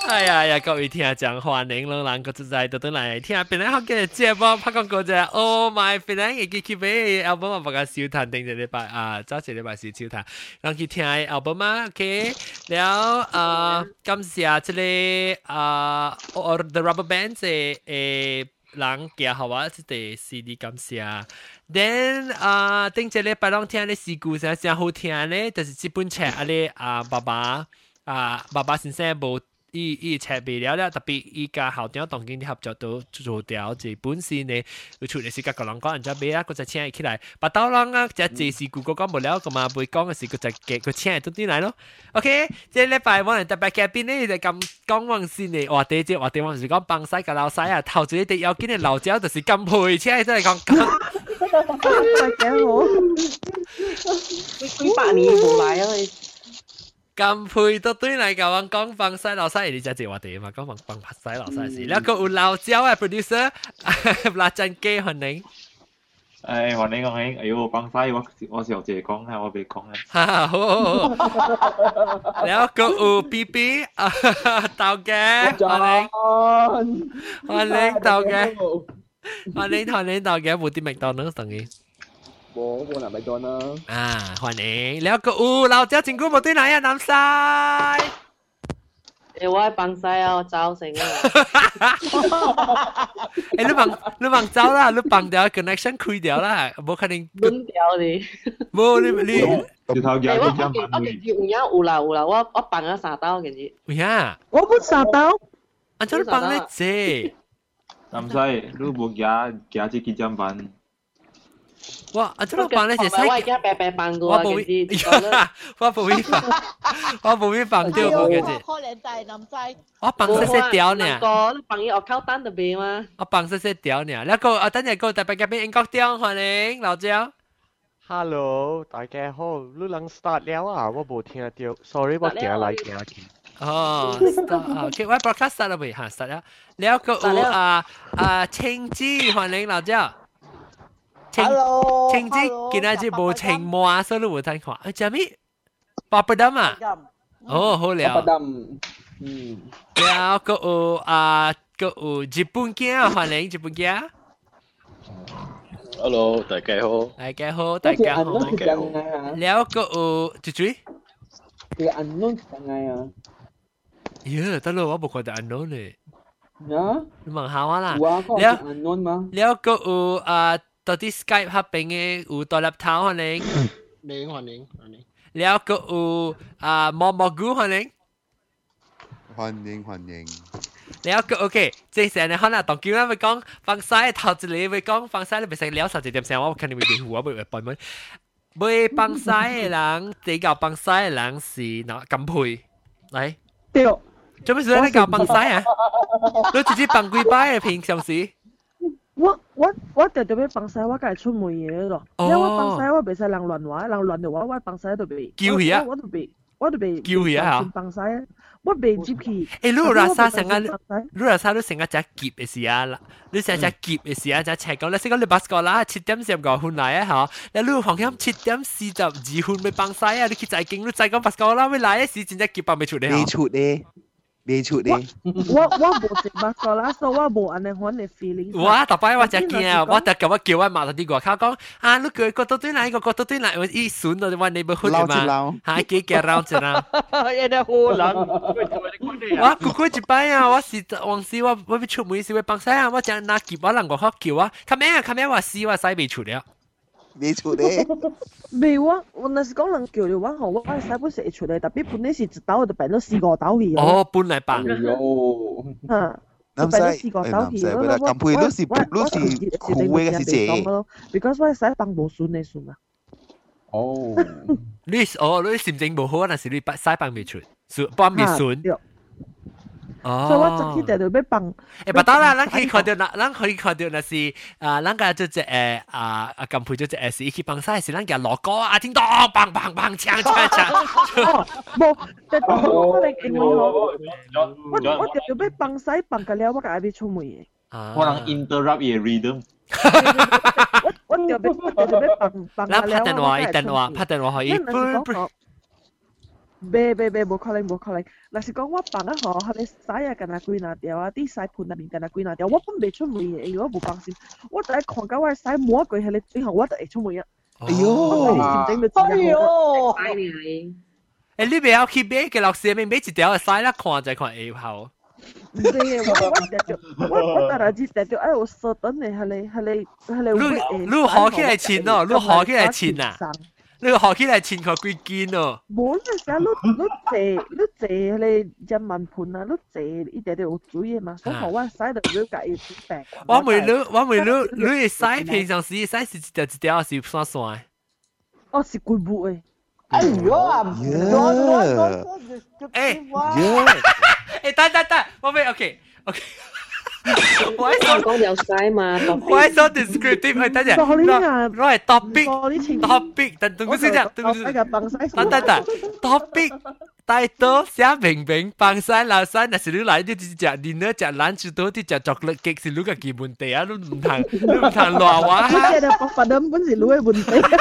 哎呀，各位聽眾，歡迎兩人個就在度嚟聽本來好嘅節目，拍廣告啫。Oh my，本來嘅佢俾 album 啊，不過少彈定隻禮拜啊，早隻禮拜是少彈，讓佢聽 album 啊 ，OK。แล้ว感謝這裡The Rubber Band 嘅人寄好啊，即係 CD 感謝。Then 頂隻禮拜攏聽咧事故真好聽咧，就是這本冊啊咧爸爸先生無。伊切未了了，特別伊家校長當今啲合作都做掉，即本身呢，佢出嚟時間個人講人家買啊，佢就請起來，把刀郎啊，即係事故個講無了，咁啊，會講嘅時佢就嘅佢請到啲嚟咯。OK，即係禮拜我哋特別嘉賓呢就咁講往先嚟，話第一話題我是講幫曬個老細啊，頭先啲有見嘅老鳥就是金培，請真係講。 大家好，幾百年冇來啊！ 咁配都對嚟講講放西老西，你就係話題嘛，講放西老西事。แล้วก็有老椒啊 ，producer 辣陣機歡迎。 誒，歡迎歡迎，哎呦，放西我小姐講啊，我未講啊。 哈，好。แล้วก็有 BB 豆嘅，歡迎豆嘅，歡迎豆嘅，冇啲麥當勞等於。 我南咪咗啦。 歡迎，แล้วก็有老椒政府冇對嚟啊，南西。 我係幫曬啊，我走成啊。 你幫走啦，你幫掉 connection 開掉啦，冇可能。 斷掉你。 冇你。 你頭嘅我件有啦，我幫咗3刀件事。 喂呀， 我幫3刀。 安怎你幫你啫？ 南西，你冇夾隻幾張板？ 哇！啊，怎麼放那些菜？ 我而家白放過， 我冇放掉過嘅啫。 可能大南西。 我放些條呢。 你放伊學口單特別嘛？ 我放些條呢。แล้วก็等陣個特別嘅邊英國調歡迎老趙。 Hello， 大家好，你能 start 了啊？我冇聽到 ，sorry， 我行來行去。 哦 ，start，OK， 我 broadcast start 啦未？嚇 start 啦。แล้วก็有青子歡迎老趙。青子今仔日無青麻，所以你冇睇看。做咩？巴布丹啊？哦，好了。 巴布丹， แล้วก็有日本嘅歡迎日本嘅。 Hello， 大家好。 大家好，大家好。แล้วก็有จุ๊ย。 個安妞係點解啊？ 呀，得咯，我冇看到安妞咧。 呀？ 你問下我啦。แล้วก็有到底 Skype 合併嘅有獨立頭歡迎， 歡迎。 แล้วก็有毛蘑菇歡迎，แล้วก็ OK， 即係呢可能當今日會講放曬頭一嚟會講放曬，你別成了十幾點鐘，我肯定會變糊，我會背門。會放曬嘅人，第個放曬嘅人是嗱金培，嚟。 對。 做咩事你搞放曬啊？你自己放幾擺嘅平常時？ 我特別放曬，我梗係出門嘢咯。因為我放曬，我袂使人亂話，人亂嘅話，我放曬都袂。 叫佢啊！ 我都袂。 叫佢啊！ 放曬啊！我袂接佢。 誒，你話啥成日？你話啥？你成日只夾嘅事啊啦！你成日只夾嘅事啊，只赤講你識講你巴斯個啦，7:45分嚟啊嚇！你放響7:42分咪放曬啊！你去再經你再講巴斯個啦，咪嚟嘅時真係夾放未出嚟。 未出咧。 我冇食巴斯啦，所以我冇安尼款嘅 feeling。 哇！特擺我只驚啊！我特咁我叫我媽到啲外口講啊，你佢個到對嚟，個到對嚟，我一順到我你冇去嘛？嚇幾幾繞住啦！ 有啲好冷。 我佢一擺啊！我是往時我要出門時會放曬啊！我淨拿夾我人個學叫啊！咁樣話試我使未出了。 未出咧， 未我那是講人叫你玩好，我使本食出嚟，特別本嚟是一刀就擺到4個刀去。 哦，本嚟辦。 嚇，就擺到4個刀去。 咁配都是苦嘅是這。 because 我使放無順嘅順嘛。 哦。 你心情無好，但是你使放未出，放未順。 所以我昨天就要放。 不當然，咱可以看到那是咱個即係咁配咗隻是一起放曬，是咱嘅鑼歌啊，叮當棒棒棒鏘。 冇，但係我哋英文好，我就要放曬放個了，我個要出門嘅。 可能 interrupt 嘅 rhythm。 我就要放。 咱拍電話可以。 冇可能。若是講我放啊嗬，佢哋洗啊，干那幾拿條啊，啲洗盤入面干那幾拿條，我本未出門嘅，如果冇放心，我就係看到我洗摸過佢哋，最後我就會出門啊。 哎我整到自己好。 哎你誒，你唔要去買嘅，落時咪買一條洗啦，看就看下後。 唔知我當然知道哎，我手等你係你學起來錢哦，你學起來錢啊，你學起來錢佢幾件哦。 冇嗰時你借你1萬盤啊，你借一點點有主意嘛，所以我使到了解要錢病。 我問你洗平常時洗是一條是算算。 哦，是貴婦誒。 哎呦啊！ 等，我未 OK。我講有晒嘛， 我係所 descriptive， 等陣，我係 topic，等陣先，等 topic title 寫明放晒老晒，那是你來啲只dinner 只 lunch 到啲只 chocolate cake 是你個基本地啊，你唔通亂話。 你這個白粉本是你嘅問題。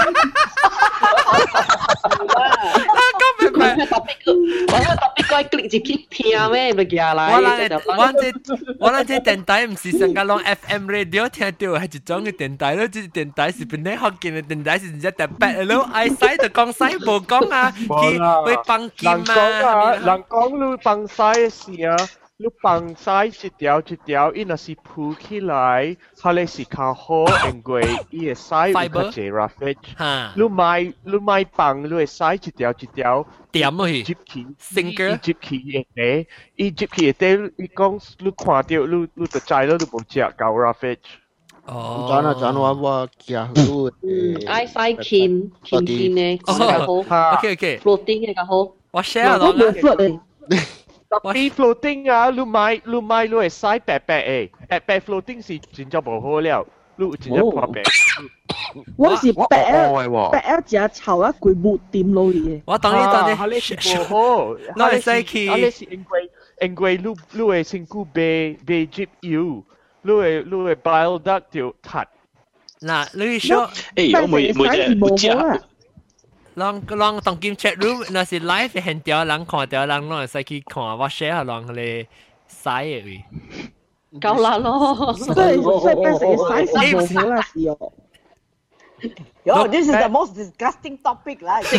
咁咪我個 topic 該 click 住 click 聽咩？咪叫嚟。 我諗這電台唔是上個攞 FM radio 聽到係一種嘅電台咯，這電台是本來學見嘅電台是真特別咯，愛使就講使，冇講啊，佢會放劍啊。 人講你放晒嘅時啊，你放晒一條，伊若是鋪起來，佢哋是較好，因為伊會使有較濟 roughage。你買放，你會使一條。 點去？ 接起 ，single 接起嘅地，伊接起嘅地，你講你看到你就知咯，你冇食夠 roughage。 哦。 轉我行路。 愛晒鉗嘅較好 ，OK， floating 嘅較好。 我 share 落啦。 啲 floating 啊，你買你會使白嘅，白 floating 是真正無好了，你真正破白。 我是白啊只炒啊貴婦點落去嘅。 我等你，你是無好， 你係使去， 你是因為你會身軀被接油，你會 bile duct 條塌。 嗱，你說， 我每隻不食。 讓當今 chat room 那是 live 現條人看條人攏會使去看，我 share 讓佢哋使嘅位。 夠啦咯。 所以變成個 size 冇好啦，是哦。 Yo, this is the most disgusting topic lah. This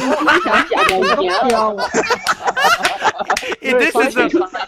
is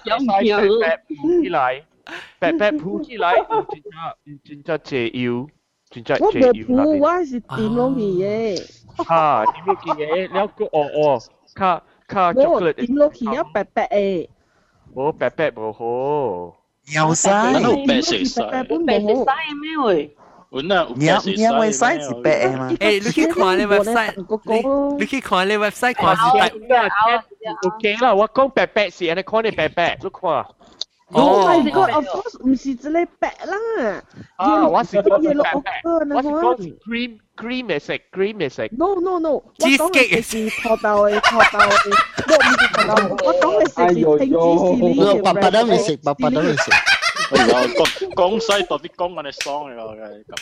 the 白鋪起來，真正謝油，真正我謝油冇鋪，我是點落去嘅。 嚇，點落去嘅？了個卡 chocolate。 點落去啊，白嘅。 冇白冇好。 有晒。 白食晒咩喂？ 你會使是白嘅嘛？ 誒，你去看你 website，你去看你 website 看是 OK 啦，我講白是，你看你白，你看。 Oh my god, of course 唔是這類白啦。 我是講白，我是講 cream 嘅食。 No， 我講嘅是土豆嘅，我講嘅是青芝士呢。 白得未食。 講西特別講緊你爽嚟咯，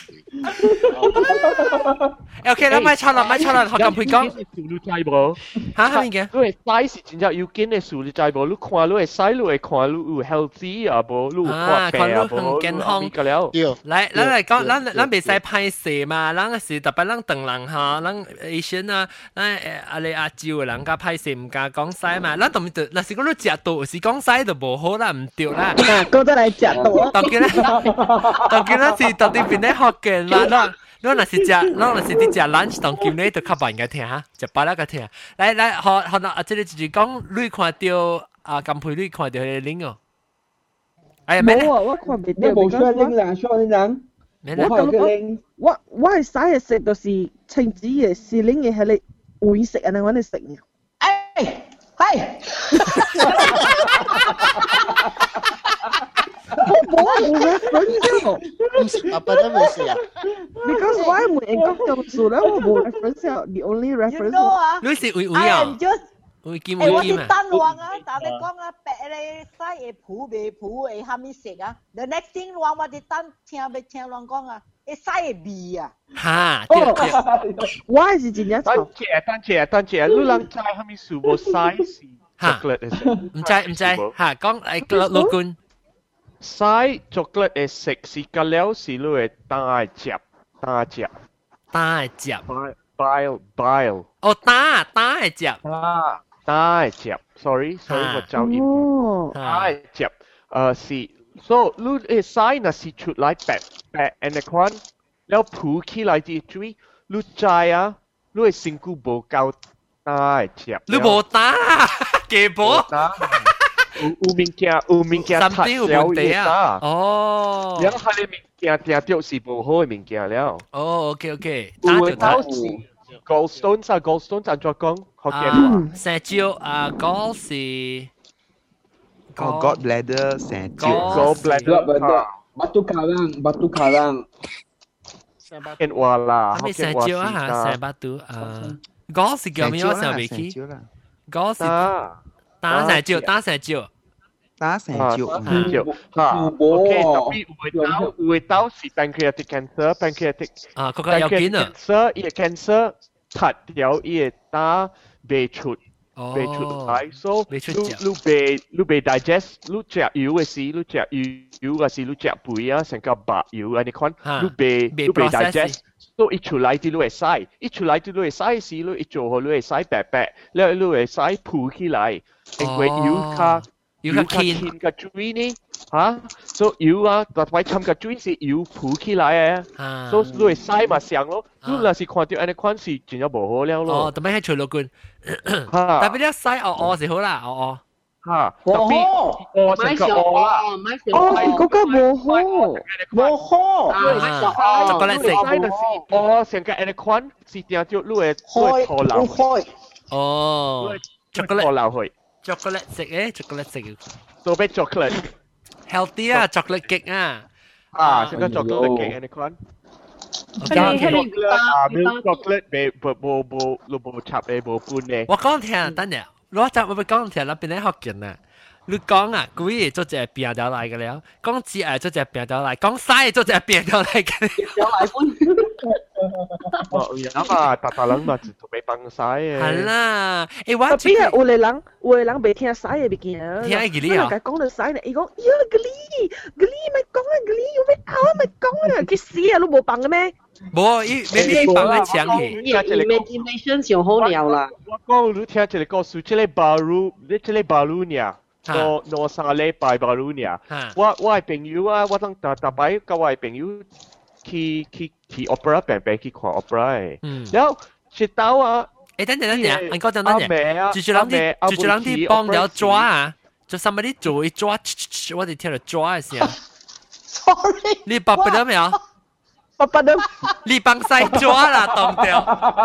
咁。OK，你咪錯啦，學咁配講。嚇係嘅。 你係 size 真正要緊嘅數，你知無？你看你係 size，你係看你有 healthy 啊無？你有看病啊無？ 健康個了。 嚟講，咱未使歹勢嘛，咱是特別咱唐人嚇，咱 Asian 啊，咱阿你亞洲嘅人家歹勢唔敢講西嘛，咱同咪就，若是講你食到是講西就無好啦，唔對啦。 嗰得嚟食。 當然是當啲邊咧學嘅啦，你若是啲食 lunch 當今咧就較慢嘅聽嚇，食飽啦嘅聽。來，學嗱，即係就是講，你看到啊，咁配你看到佢拎哦。哎呀， 冇啊，我看唔到。 冇雙拎啦， 我係使嘅食就是青子嘅，是拎嘅係你會食啊，你揾你食嘅。 係。 冇 reference 唔食白得未食啊 ？Because why 冇人講咁數咧？我冇 reference，the only reference。 你是會啊？會見會見啊！ 我啲燈黃啊，但你講啊，白你西嘅鋪未鋪嘅，下面食啊。The next thing 話我啲燈聽未聽亂講啊？ 會使嘅味啊。 哈，對對， 我係是真正臭。 等陣，你人知係咪數無 size chocolate 嘅食？ 唔知，哈，講誒老官。 size chocolate 嘅食是個料是你會打接。bile。 哦，打係接。 打接 ，sorry，我走音。打接，是。So 你嘅 size 那是出來白 and 嘅款，แล้ว鋪起來啲水，你知啊，你嘅身軀無夠打接。 你無打，幾波？ 有物件拆了會打。 哦。 然後佢哋物件定掉是無好嘅物件了。 哦 ，OK， 有到是 goldstone 咋 goldstone 怎樣講？福建話。 石蕉啊，gold 是。 gallbladder 成蕉 gallbladder batu karang 福建話啦， 係咪石蕉啊？嚇，石batu啊，gold 是叫咩？我想未起。gold 是打石蕉， 打成蕉嚇。OK，特別會到是 pancreatic cancer 啊，嗰個有見啊。 cancer 拆掉伊打未出。未出來，所以你未 digest， 你食油嘅時，你食油嘅時，你食肥啊，成個白油啊，你看，你未 digest， 所以一出來啲你會洗，一出來啲你會洗時，你一做好你會洗白白，แล้ว你會洗鋪起來，因為油卡輕個水呢，嚇，所以油啊，特別參個水是油鋪起來嘅，所以你會洗嘛上咯，你若是看到安尼款是真係無好了咯。 哦，特別係除老官。特別你洗哦是好啦，哦。 嚇，特別成個啦， 嗰個冇好， 就個嚟食。 成個安尼款是定咗你會錯漏。 哦， 錯漏去。 chocolate 食誒，chocolate 食。 做咩 chocolate？ healthy 啊 ，chocolate cake 啊。 成個 chocolate cake安尼款。chocolate 冇插嘅冇半嘅。 我講聽，等陣，我就會講聽，那邊咧學緊啊。你講啊，故意做隻變掉嚟嘅了，講只係做隻變掉嚟，講曬做隻變掉嚟嘅。 有奶粉。 有嘛，大人嘛就同你幫曬嘅。 係啦，誒我特別係有個人未聽曬嘅物件， 聽嗰啲啊， 講到曬咧，伊講呀嗰啲咪講啊，嗰啲有咩拗咪講啊，佢死啊，你冇幫嘅咩？ 冇，你幫佢搶去。 imagination 上好了啦。 我講你聽這個故事，這個巴魯呢？no 3禮拜巴魯呢？我係朋友啊，我當大擺跟我係朋友去 opera 病去看 opera 嘅，然後直到啊， 誒等陣，你講陣，住住人啲幫了抓啊，就 somebody 做一抓，我哋聽到抓嘅聲。 Sorry， 你爸爸都未有？ 爸都， 你幫晒抓啦，當掉。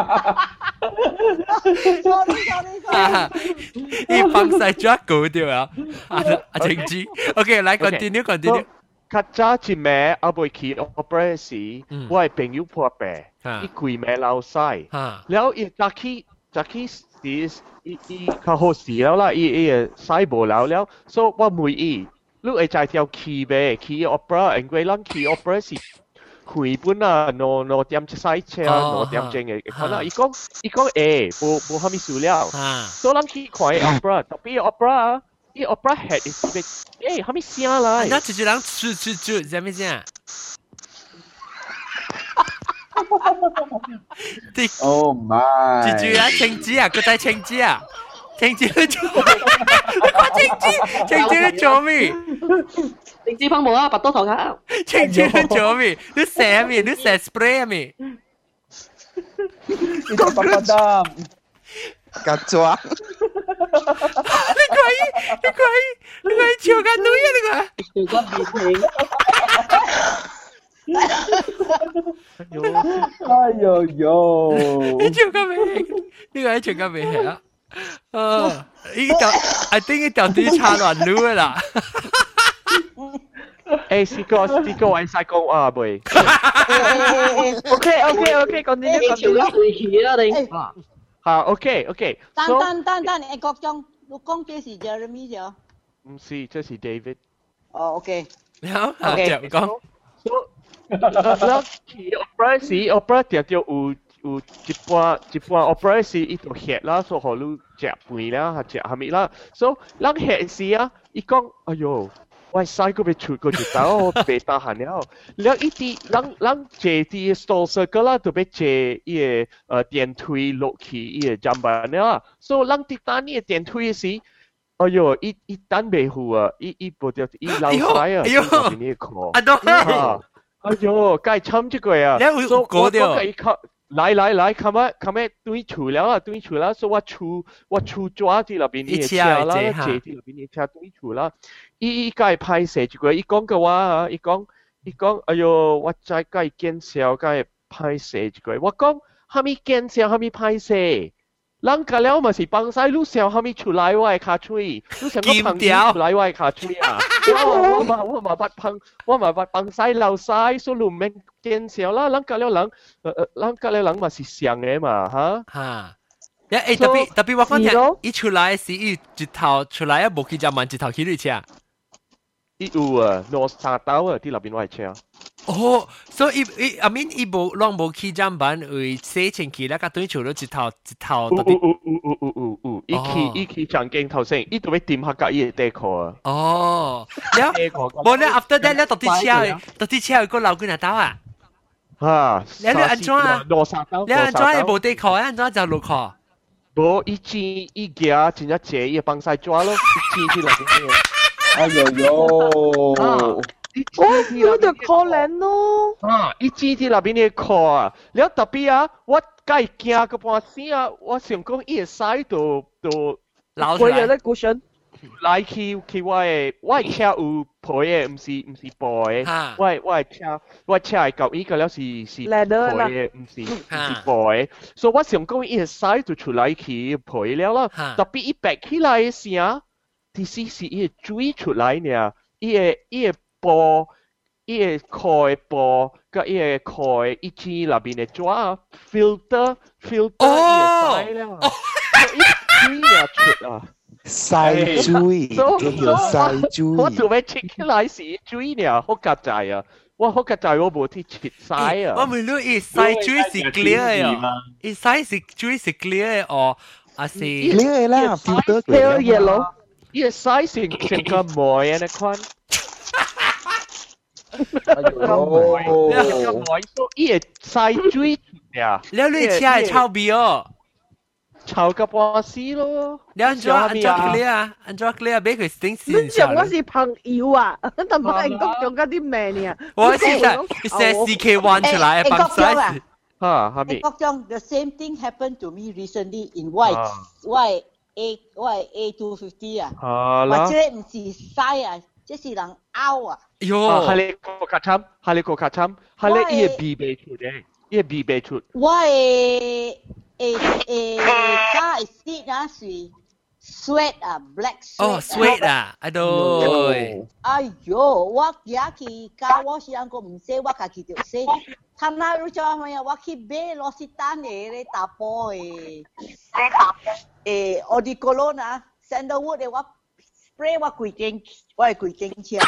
你幫晒抓搞掉啊！阿晴子 ，OK， 來 continue。 較早一暝阿未去 opera 時，我係朋友破病，伊攰暝流曬，แล้ว伊早起時伊較好時了啦，伊曬無流了，所以我問伊，你會在條去未？去 opera，因為咱去 opera 是開本啊，no 點隻賽車，no 點正嘅，可能伊講無蝦米事了，所以咱去看 opera，特別 opera。伊 opera head 是咩？誒，蝦米聲來？ 那就是人出，係咩聲 ？Oh my！ 住啊，晴子啊，個仔晴子啊，晴子你做，你講晴子你做咩？ 晴子放冇啊，白多頭殼。 晴子你做咩？你射咩？你射 spray 咩？ 你做爸爸得。 甲抓， 你可以笑緊女啊！ 你個面哎呦！ 你笑緊未？呢個係笑緊未係啊？呢條 I think 呢條啲差亂亂啦。 誒，試過揾曬講啊，妹。 OK，講啲笑緊回去啦你。 OK。 等，你國中，你講這是 Jeremy 啫？ 唔是，這是 David。 哦 ，OK。 好，講。 咱去 opera 時 opera 定定有一半 opera 時伊就歇啦，所以互你食飯啦，或食蝦米啦，所以咱歇時啊，伊講哎喲。我細個被出過一道，我被打閒了。แล้ว一啲，咱坐啲 stall circle 啦，就被坐伊個電梯落去伊個站板了。所以咱啲等伊個電梯時，哎喲，伊等袂住啊，伊無掉，伊流曬啊，邊呢個殼。哎喏，該慘這個啊。 你會過掉。 來，看咩對厝了啊，對厝啦，所以我厝抓啲那邊啲車啦，坐啲那邊啲車對厝啦。伊該拍攝一個，伊講嘅話啊，伊講，哎喲，我再該見笑，該拍攝一個。我講，蝦米見笑，蝦米拍攝。人家了嘛是幫曬，你笑蝦米出來我嘅卡嘴，你想乜幫出來我嘅卡嘴啊？我嘛不幫曬流曬，所以你唔免見笑啦。人家了人嘛是像嘅嘛，嚇。 嚇！特別我講聽，伊出來時伊一頭出來啊，無去就慢一頭去你車。 伊有啊，攞沙刀啊，啲那邊我係車。 哦，所以I mean 伊無攏無去站板為洗清氣啦，甲對厝都一頭特別。 伊去長鏡頭先，伊都要掂下甲伊嘅地殼啊。 哦，了，無咧 after that 咧，到啲車個老幾多刀啊？ 嚇， 你安怎啊？ 攞沙刀， 你安怎係無地殼啊？安怎就落殼？ 無，伊夾真正借伊幫曬抓咯，伊去落邊。 哎呦呦！ 我就可憐咯。 伊指啲那邊嘅殼啊，了特別啊，我該驚個半死啊，我想講伊個使都撈出來。 來去我嘅車有皮嘅，唔是布嘅。我車係舊依個了是皮嘅，唔是布嘅。所以我想講伊個使就出來去皮了啦。特別伊白起來嘅時啊，其實是伊個水出來呢，伊個布，伊個殼嘅布，甲伊個殼嘅一支那邊嘅抓 filter 伊個使了，伊水啊出啊。 曬水，叫曬水。 我做咩切起來是水呢？好夾滯啊！我好夾滯，我冇啲切曬啊！ 我唔รู้伊曬水是 clear 嘅，伊曬是水是 clear 嘅哦，還是 clear 啦 ，filter clear yellow。 伊個曬成個梅啊，你看。伊個曬水呀！ 了你車係臭味哦。 臭個半死咯！ 你安怎 clear 啊？安怎 clear 俾佢頂線上？ 我是朋友啊，但唔係講用嗰啲咩呢？ 我是寫 CK1 出來嘅幫手。 嚇咪？ 國中 the same thing happened to me recently in white A250 啊。或者唔是嘥啊，即是人拗啊。 喲！係你個卡參，係你個卡參，係你依個必備出嘅，依個必備出。 car seat 啊是 sweat 啊 black sweat 哦 sweat 啊aduh 哎喲我行去 car wash 人個唔洗我家己就洗參那如果咩我去買螺絲單嘅咧打波嘅eau de cologne 啊 sandalwood 嘅我 spray 我規間車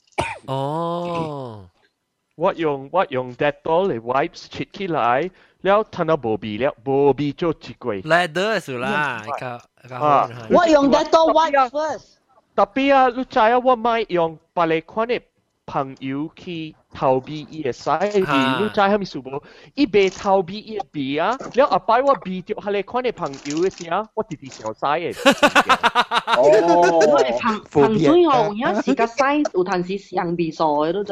哦我用 Dettol 嚟 wipes 切起來แล้วท่านบ่บีแล้วบ่บีโจจิกวย leather สุล่ะ我用 Dettol wipe first 特別啊你知啊我買用白嚟款嘅朋友去逃避伊嘅使你知係咪數無伊被逃避伊嘅鼻啊แล้ว阿擺我鼻着係嚟款嘅朋友嘅時啊我直直上使嘅哦朋友我有時個使有陣時上鼻數嘅都就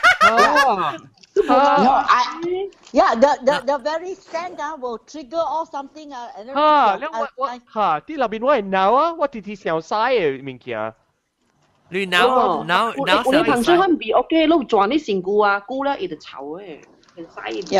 Yeah, the very scent will trigger or something and then แล้วที่เราเป็นว่าหนาว啊我直直上使嘅物件你หนาว你朋友可能比 OK 你轉啲成股啊菇咧伊就臭嘅係使嘅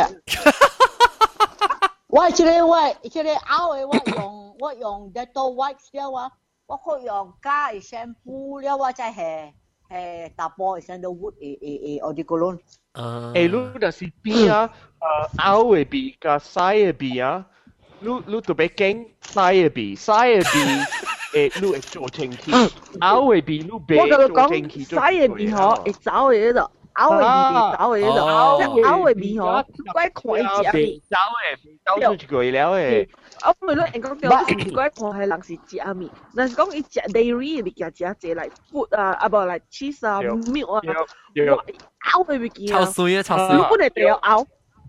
我即個拗嘅我用 Dettol wipes 了啊我可以用加 shampoo 了我再係打波 sandalwood eau de cologne 你就是鼻啊拗嘅鼻加洗嘅鼻啊你特別驚洗嘅鼻你會做清氣拗嘅鼻你別做清氣洗嘅鼻可會走嘅度咬嘅味走嘅度，即係咬嘅味嗬，怪看伊食味。 走出去了誒。 我咪咯，人講叫是怪看係人是食味，但是講伊食 dairy 嘅物件食濟嚟 food 啊，無嚟 cheese 啊、milk 啊，咬嘅物件啊， 臭水啊，臭水。 如果你哋有咬。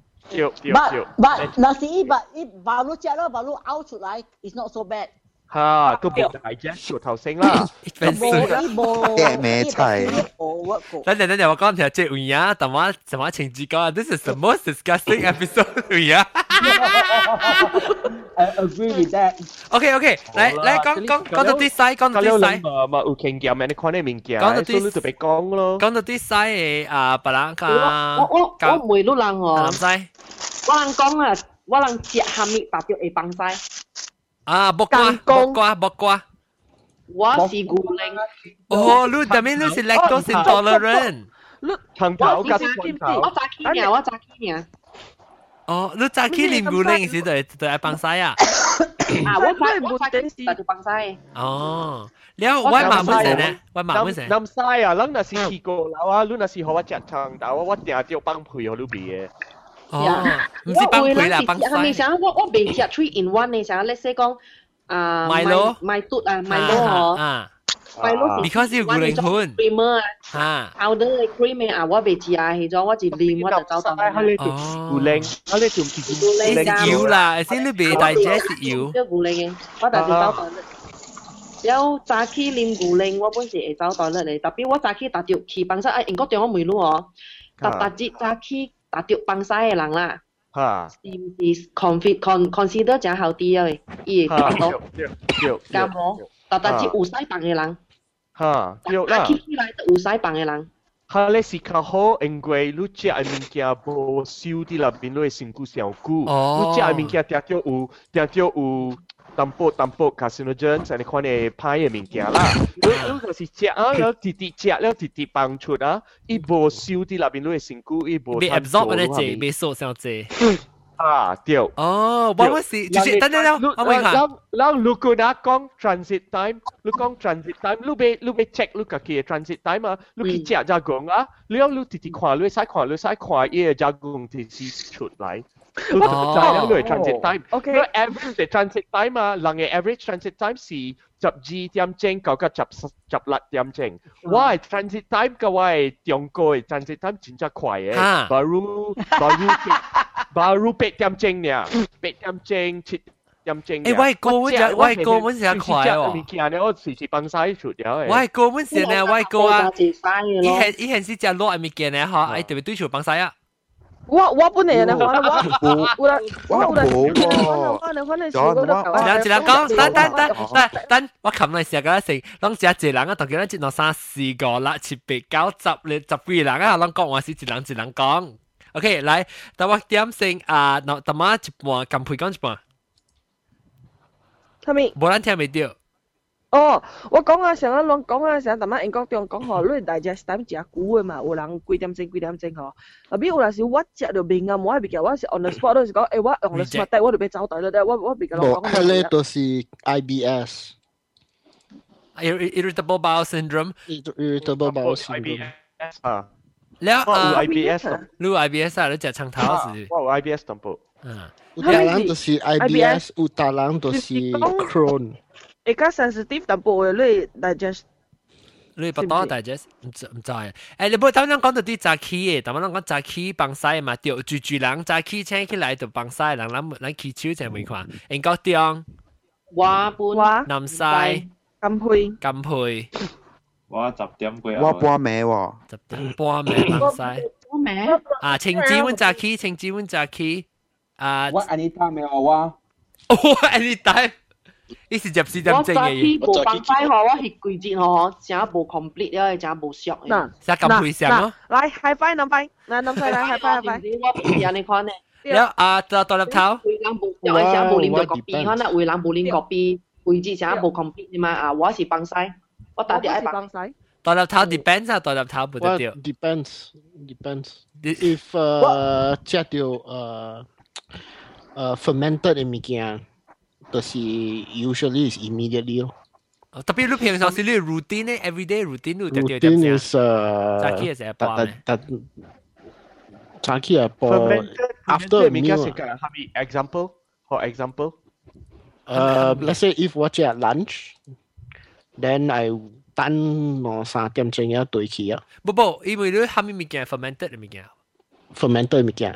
那是伊baru食咯，baru 咬出來 ，it's not so bad。 嚇，都冇大隻，條頭聲啦。 嘅咩菜？ 等陣，我講條這位啊，什麼情節講啊 ？This is the most disgusting episode 位啊。 I agree with that. OK，嚟講到啲西，講到啲西。 嘛有傾偈咩？你看你物件， 講到啲就別講咯。 講到啲西嘅別人講。 我唔會錄人喎。 南西。 我人講啊，我人食蝦米達到會幫西。 木瓜。 我是古靈。 哦，你但係你是 lactose intolerant。 長頭加長頭。 我炸起呢。 哦，你炸起啉古靈時就係幫西啊？ 我炸起就幫西。 哦，แล้วไว้มาเมื่อไหร่เนี่ยไว้มาเมื่อไหร่น้ำไส้อ่ะแล้วน่ะสิขี้โกแล้วอ่ะรู้น่ะสิเขาว่าจัดทางแต่ว่าเดี๋ยวจะ幫配好ลูบี嘅。 哦，唔是幫配啦，幫西。 你想我未食 3 in 1，你想let's say 講買嘟啊，Milo 嗬。Milo because 要古靈盤。 creamer 啊，powder cream 啊，我未食啊，係咗我一啉我就走到。 古靈，我呢條你要啦，先你未大隻食要。 即古靈嘅，我就係走到。有早起啉古靈，我本時會走到嚟，特別我早起達到去幫西，英國對我未錄哦，特節早起達到幫西嘅人啦。是唔是 consider 正好啲啊？伊會達到，啱冇？特節有西幫嘅人，早起起來有西幫嘅人。 哈，你是較好，因為你食嘅物件無燒啲入邊，你身軀上久。你食嘅物件定有淡薄 carcinogen， 你看你歹嘅物件啦。你就是食啊，แล้ว直接放出啊，伊無燒啲入邊，你身軀伊無。 被 absorb 嗰啲字，被縮上字。 對。 哦，我是就是等，我問下。 แล้ว如果你講 transit time， 你講 transit time， 你被 check 你自己嘅 transit time 啊，你去食就講啊，你直接看，你使看，伊嘅就講直接出來。你就係你 transit time。你 average 嘅 transit time 啊，人嘅 average transit time 是12點鐘到16點鐘。我嘅 transit time 嘅我係中國嘅 transit time 真係快嘅，baru 8點鐘呢，8點鐘7點鐘。誒， 外國本時係快喎。 物件咧，我時時幫曬出咗嘅。 外國本時咧，外國啊，以前是隻攞物件咧，嚇，特別對住幫曬啊。 我本嚟人哋講等，我琴日成日嗰陣，當時一人啊，同佢咧接落3、4個啦，7、8、9、10、12人啊，啷講話是一人講。OK，來，等我點先啊，等我一半，咁配講一半。 係咪？ 冇人聽未到。 哦，我講啊，成日講啊，成日特晚英國中講嗬，你大隻時食久嘅嘛，有人幾點鐘嗬，後邊有陣時我食就變啊，我係比較我是 on the spot 嗰時講，誒我 on the spot，但係我就俾走袋啦，我比較講。 係咧，都是 IBS。Irritable bowel syndrome。Irritable bowel syndrome。 啊。 แล้ว IBS รู้ IBS 啊，你食腸頭是？ 我 IBS 淡薄。 有啲人就是 IBS， 有啲人就是 Crohn。 而家 sensitive 淡薄嘅，你 digest。 你不多 digest， 唔知誒，你冇啱啱講到啲炸氣嘅，但係我講炸氣幫曬嘛，掉住人炸氣請起來就幫曬人，咱氣手就未看，英國中。 我南西。金配。 我10點幾。 我半暝喎。 10點半暝南西。 半暝。 啊，青椒碗炸氣，啊。 我 anytime 嘅我。 哦 ，anytime。呢是入4點鐘嘅嘢。我幫曬我係季節嗬，真無 complete 咧，真無熟嘅。 嗱，咁配上咯。 來 high five 南輝，南輝來 high five。 我平時你看呢？ แล้วตัวรับเท้า會人無，有陣時無啉到咖啡，可能會人無啉咖啡，季節真無 complete 嘛啊！我是幫曬，我打啲愛幫曬。 ตัวรับเท้า depends 啊，ตัวรับเท้า唔得掉。 Depends. If 食到fermented 嘅物件，就是 usually is immediately 咯。 特別你平常時你 routine 咧 ，everyday routine 你就點樣？ 早起係播咩？ 早起係播 after meal 係咪 example？For example，let's say if 我食 lunch，then I 等我3點鐘要對起啊。 不，因為你蝦米物件 fermented 嘅物件 ，fermented 物件，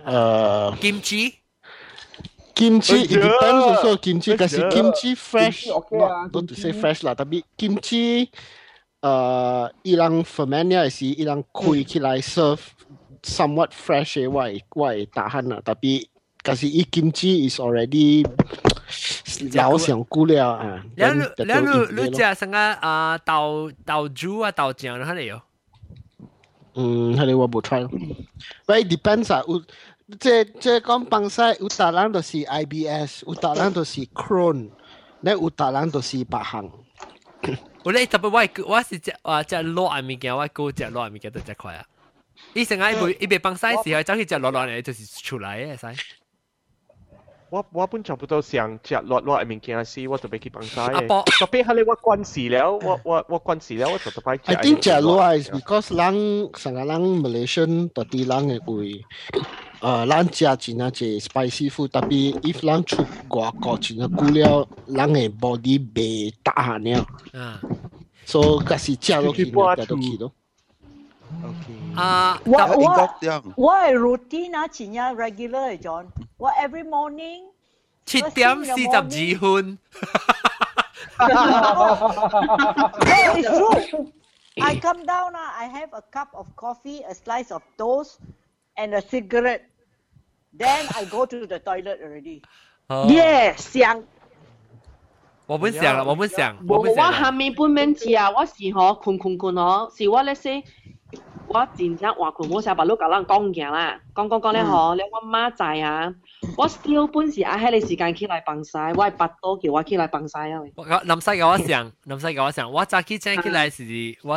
kimchi it depends also kimchi kasi kimchi fresh not to say fresh lah tapi kimchi ilang ferment nya is ilang kui kilai serve somewhat fresh why tahan lah tapi kasi kimchi is already 老上久了啊。 你食什麼豆珠啊豆漿嗰啲嗰啲我冇 try。But it depends 啊。即講邦西，有達人就是 IBS， 有達人就是 Crohn， 咧有達人就是白行。 我咧特別我是食落嘅物件，我高食落嘅物件都食快啊！以前伊未邦西時候，走去食落嚟就是出來嘅使。 我本差不多想食落嘅物件時，我就俾佢邦西嘅。特別係你我關事了，我關事了，我就快食。 I think 食落係 because 人成個人 Malaysian 特啲人嘅會。咱食真啊濟 spicy food， 特別 if 咱出外國真啊久了，咱嘅 body 未打下了。所以假使食落去，食落去咯。 我係 routine 啊，真啊 regular 嚟講，我 every morning 7點42分。 No, it's true. I come down, I have a cup of coffee, a slice of toast, and a cigarette. Then I go to the toilet already. Yeah， 香。 我本想。 我下面半面食，我是困是我咧說，我真正話困，我成日把你甲人講嘅啦，講咧你我媽在啊，我 still 本時喺你時間起來放曬，我係8多叫我起來放曬啊。 林西嘅我想，我早起醒起來是，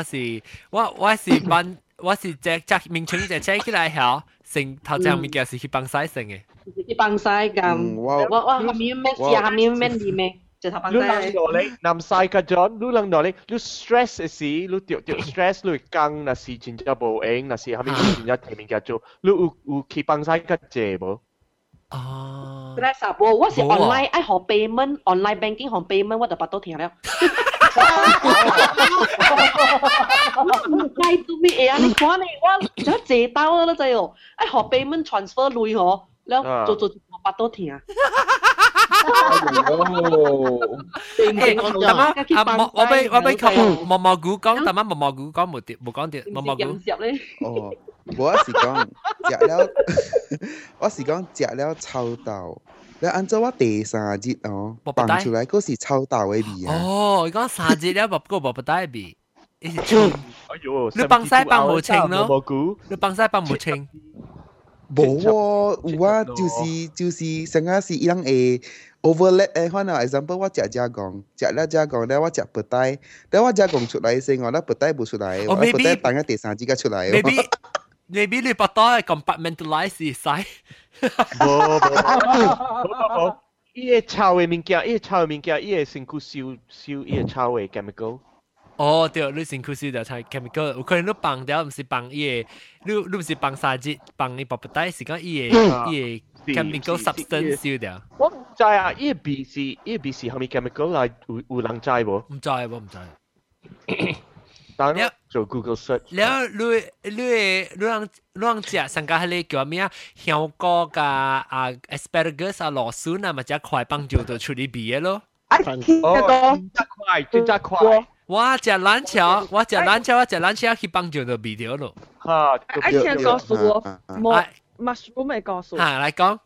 我是隻明春隻車起來後，成頭隻物件是去放曬成嘅。 去放曬咁，我下面咩事啊？下面咩啲咩？就頭放曬。 南西嘅John，你諗到你 stress 時，你掉 stress 你更那是真正無應，那是後面真正前面嘅做，你有去放曬嘅借無？ 哦。 stress 啊，我是 online 愛學 payment，online banking 學 payment， 我就8多聽了。該做咩啊？你看你我而家借到啦，真係，愛學 payment transfer 類嗬，แล้ว做8多聽啊。 我俾佢毛毛菇講，但係毛毛菇講冇講掉毛毛菇。 哦，我是講食了臭豆。你按照我第3日哦，放出來嗰是臭豆嘅味啊！ 哦，你講3日了，個不帶味，哎呦，你放曬放冇清咯，你放曬放冇清。 冇喎，有啊，就是成日是人會 overlap 誒，可能 example 我食講咧，我食不帶，但我食講出來先，我咧不帶冇出來，我不帶等下第3日嘅出來。 Maybe 你不帶 compartmentalize 曬。 冇，伊個臭嘅物件，伊個身軀燒伊個臭嘅 chemical。 哦，對，你身軀燒掉臭 chemical， 有可能你放掉，唔是放伊個，你唔是放3日，放你薄薄帶，是講伊個 chemical substance 燒掉。 我唔知啊，伊個味是係咪 chemical 啊？有人知無？ 唔知。 但係做 Google search。 แล้ว你食上個係叫咩啊？香菇加asparagus 啊，羅孫啊，咪只塊幫助到處理味嘅咯。 真快。 我食蘭條去幫助到味條咯。 I can 告訴我，mushroom 嘅告訴。 嚇，來講。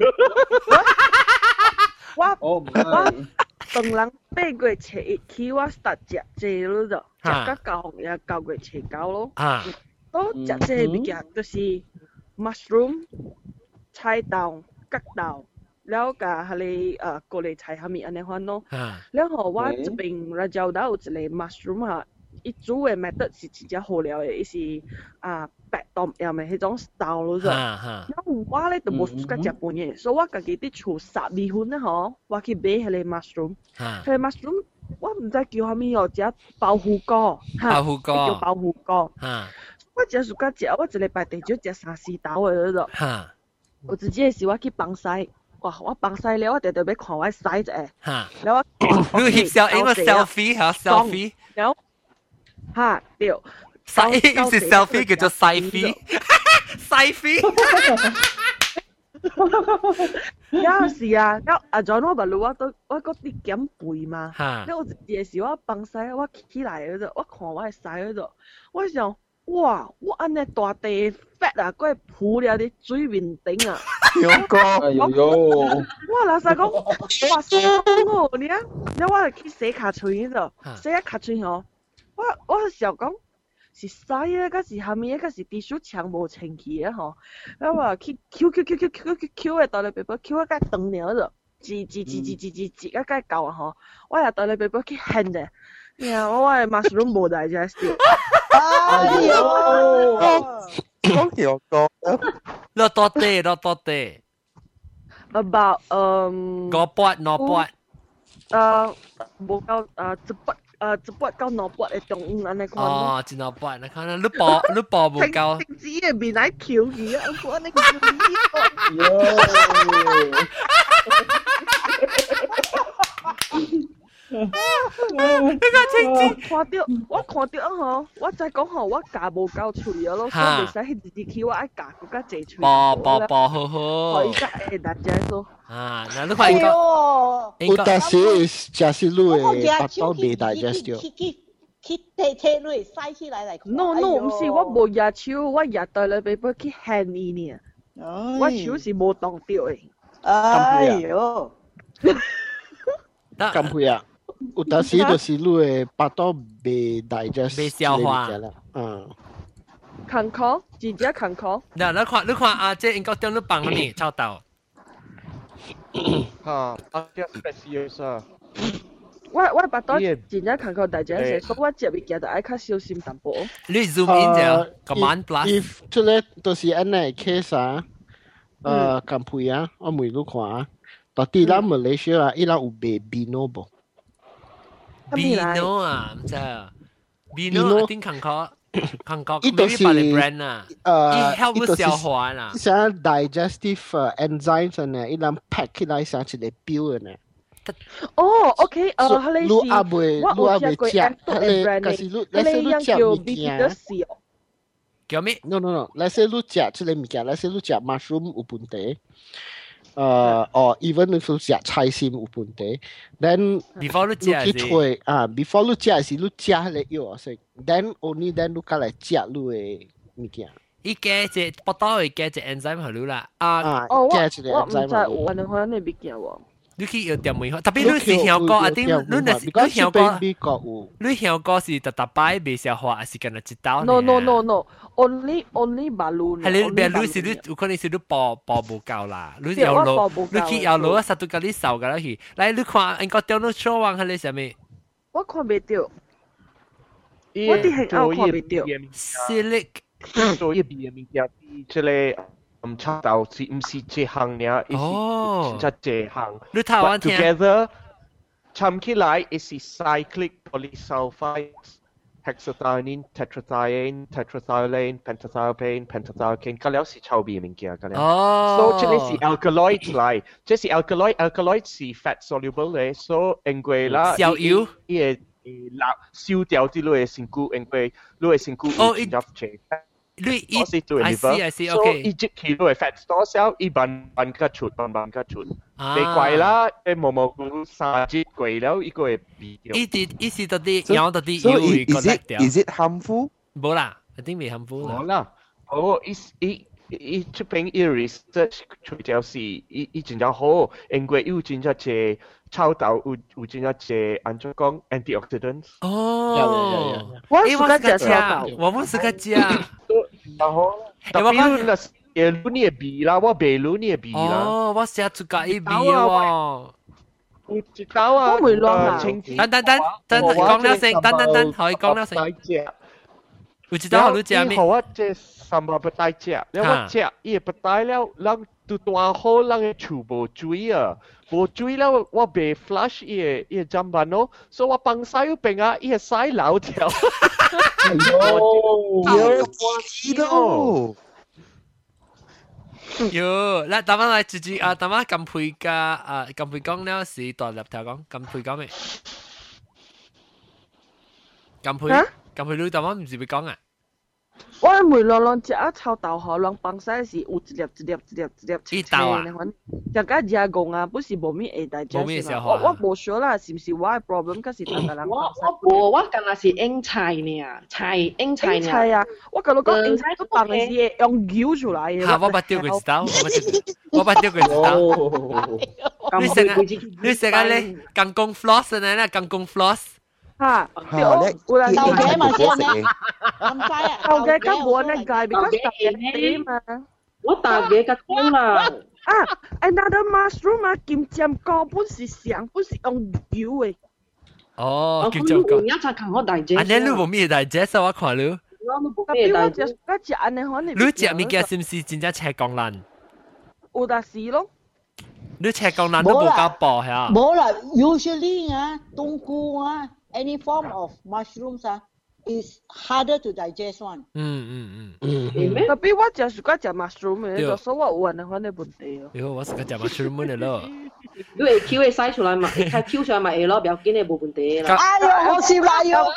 我當人8月初1起，我 start 食這咯就，食到9月9月初9咯。我食這物件就是 mushroom、菜豆、角豆，แล้วก็係你過嚟菜下面安尼款咯。แล้ว後我這邊嚟找到有一個 mushroom 嚇，伊煮嘅 method 是真正好料嘅，伊是白凍又咪迄種 style 咯就。然後我咧就冇自家食半嘢，所以我家己啲廚12分咧嗬，我去買迄個 mushroom，迄個 mushroom 我唔知叫啥物哦，只包胡果， 包胡果叫包胡果。 哈， 我只暑假食，我一礼拜地少食3、4刀的嗰度。 哈， 有一日是我去放西，哇！我放西了，我直直要看我西者， 哈， แล้ว我你翕相影個 selfie 嚇 selfie， 然後嚇對， 唔是 selfie 叫做 selfie， selfie。 有時啊，阿 John 我咪路我嗰啲減肥嘛， 哈， 我有時我放西，我起來嗰度，我看我嘅西嗰度，我想。哇！我安尼大地 fat 啊，佢鋪了啲水面頂啊！ 有個，哎呦！ 我老實講，哇！死我你啊！你我去洗卡嘴嗰度，洗下卡嘴嗬。我時候講是洗啊，嗰時下面嗰時啲手長無清氣啊嗬。然後去 Q 嘅到你背包 Q 一間長了度，擠一間夠啊嗬。我又到你背包去handle嘅。呀！我係 mushroom 冇大隻啲。 哎呦！ 講條歌。 落多啲。 About 5撥。 冇夠一撥夠2撥嘅中安尼講。 哦，1撥，你看你播冇夠。 成子嘅面喺翹住啊！我你翹呢個青子，我看到嗬，我再講嗬，我牙無夠脆啊咯，所以未使去自己翹，我愛牙更加濟脆。 播好好。 我依家會大隻咯。 啊，嗱，你看有但是就是路嘅巴刀未大隻咗。 去摕落洗起來嚟。 No，唔是，我無牙手，我牙袋裏邊要去 hand 伊呢。我手是無動到嘅。 哎呦！ 咁配啊！有當時就是路嘅巴刀未大隻， 未消化。 坎坷，真正坎坷。 嗱，你看啊，這應該點你幫你抄到。 嚇，啊，啲 special 啊！ 我巴刀真正坎坷大隻，所以我食物件就愛較小心淡薄。 你 zoom in 啫 ，command plus。 if 出嚟都是安尼 case 啊，咁配啊，我每路看啊，到底啦馬來西亞伊拉有賣 Bino 無 ？Bino 啊，唔知啊 ，Bino 一定韓國伊都是 brand 啊，伊help 你消化啦。 像 digestive enzymes 呢，伊拉 pack 起來像一個表呢。 哦 ，OK，佢哋是我有食過 Apple brand 嘅，佢哋叫 BBC。 叫咩 ？No，let's say 你食出嚟物件，let's say 你食 mushroom 有問題。even if 你食菜心有問題 ，then before 你食是before 你食是你食迄個藥先 ，then only then 你加來食你嘅物件。 伊加隻不到會加隻 enzyme 去啦。 我唔知有安尼款嘅物件喎。 你去藥店買，特別你是香港，一定你若是你香港，你香港是特擺未消化，還是干那一刀 ？No，only 馬路。 係你別你是你有可能是你播無夠啦，你搖路，你去搖路啊，實都甲你掃㗎啦去。來，你看應該掉到小王係你啥物？ 我看袂到，我啲係我看袂到。 Silic 做一邊嘅物件，即係。差到是唔是這行呢？哦，真係這行。 你台灣聽 ？Together， 參起來是 cyclic polysulfides, hexathionine, tetrathione, tetrathioline, pentathiopane, pentathiocane， 嗰啲是臭味嘅物件，嗰啲。 哦。 所以這是 alkaloid 嚟，這是 alkaloid 是 fat soluble 嘅，所以因為啦， 小油， 伊會燒掉啲你嘅身軀，因為你嘅身軀會進入車。 I see, so okay. 一隻 kilo 嘅 fat store 銷一萬個出，你貴啦，你毛菇三隻貴了，一個會變掉。 意思到啲，然後到啲油會 collect 掉。 Is it harmful？ 冇啦，一定未 harmful 啦。 冇啦，伊出邊伊 research 除咗是伊真係好，因為有真係隻臭豆有真係隻按怎講 antioxidants。 哦， 我是食臭豆，我唔是個食。 然後，特別那耶魯尼嘅味啦，我白魯尼嘅味啦。 哦，我食出個一味喎。 有一道啊， 我會亂啊。 等，講了聲，等，可以講了聲。有一道你食咩？ 我這三百不帶食，了我食伊不帶了，人都大好人嘅厝無水啊，無水了我被 flush 伊個砧板咯，所以我幫曬嗰邊啊，伊個曬老條。 喲，嗱，等下嚟自己啊，等下咁配㗎啊，咁配講呢是大粒頭講，咁配講咩？咁配你等下唔是會講啊？ 我每浪浪食啊臭豆河，浪放晒是有一粒切切的，就加加工啊，不是無咩會大隻。 無咩時候我無說啦，是唔是我嘅 problem？嗰時大家人我近下是英菜呢，英菜呢。 菜啊，我跟你講英菜都當然是用攪出來嘅。 嚇！我不丟佢知道，我不丟佢知道。你成日咧剛講 floss 呢？剛講 floss。 嚇， 豆嘅嘛先咧，咁齋啊， 豆嘅根本咧計，because 豆嘅嘛， 我豆嘅個多啦。 啊 ，another mushroom 啊，金針菇本是上，本是用油嘅。 哦，金針菇。 而家才看我大隻。 安尼你無咩大隻啊？我看你。 特別我食安尼可能。 你食物件是唔是真正赤鋼爛？ 有但是咯。 你赤鋼爛都冇夠薄嚇。 冇啦 ，usually 啊，冬菇啊。Any form of mushrooms is harder to digest one. tapi 我就係講食 mushroom 嘅，所以我有人可能問題咯。 喲，我是講食 mushroom 嘅咯。 你會 Q 會篩出來嘛？睇 Q 出來咪會咯，不要緊嘅冇問題啦。 哎呀，我笑啦要。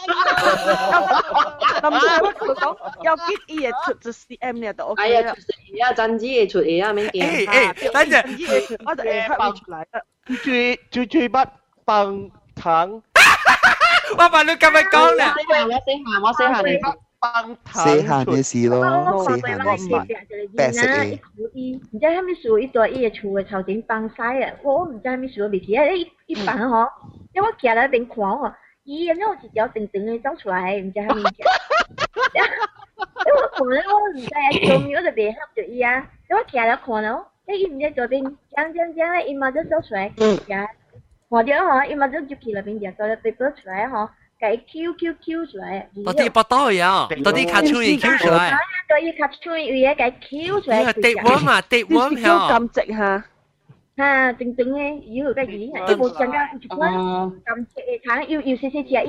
咁我講要緊伊會出1cm 呢就 OK 啦。 哎呀，出嘢啊，真子會出嘢啊，免驚。 等陣， 我就會吸出來啦。 最不棒糖。 我話你咁樣講咧， 我寫下你。 寫下嘅事咯，寫下嘅事。白色嘅。 唔知係咪屬於在伊個厝嘅頭前放曬啊？我唔知係咪屬於未起啊！一放嗬，因為我企喺邊看嗬，伊咁樣一條定定嘅走出來，唔知係咪嘅。因為我看咧，我唔知係做咩，我就別合住伊啊！因為我企喺度看咯，伊唔知在邊講咧，伊馬上走出來，呀！看到嗬，伊馬上就企喺邊隻，再對波出來嗬。cái Q 出來， 到底不到呀？到底卡出嚟 Q 出來？ 到底卡出嚟嘅Q 出來。 跌穩嘛，跌穩係啊。 咁直嚇。 嚇，正嘅，要個gì係一部更加唔錯。咁直嘅睇，要試試試，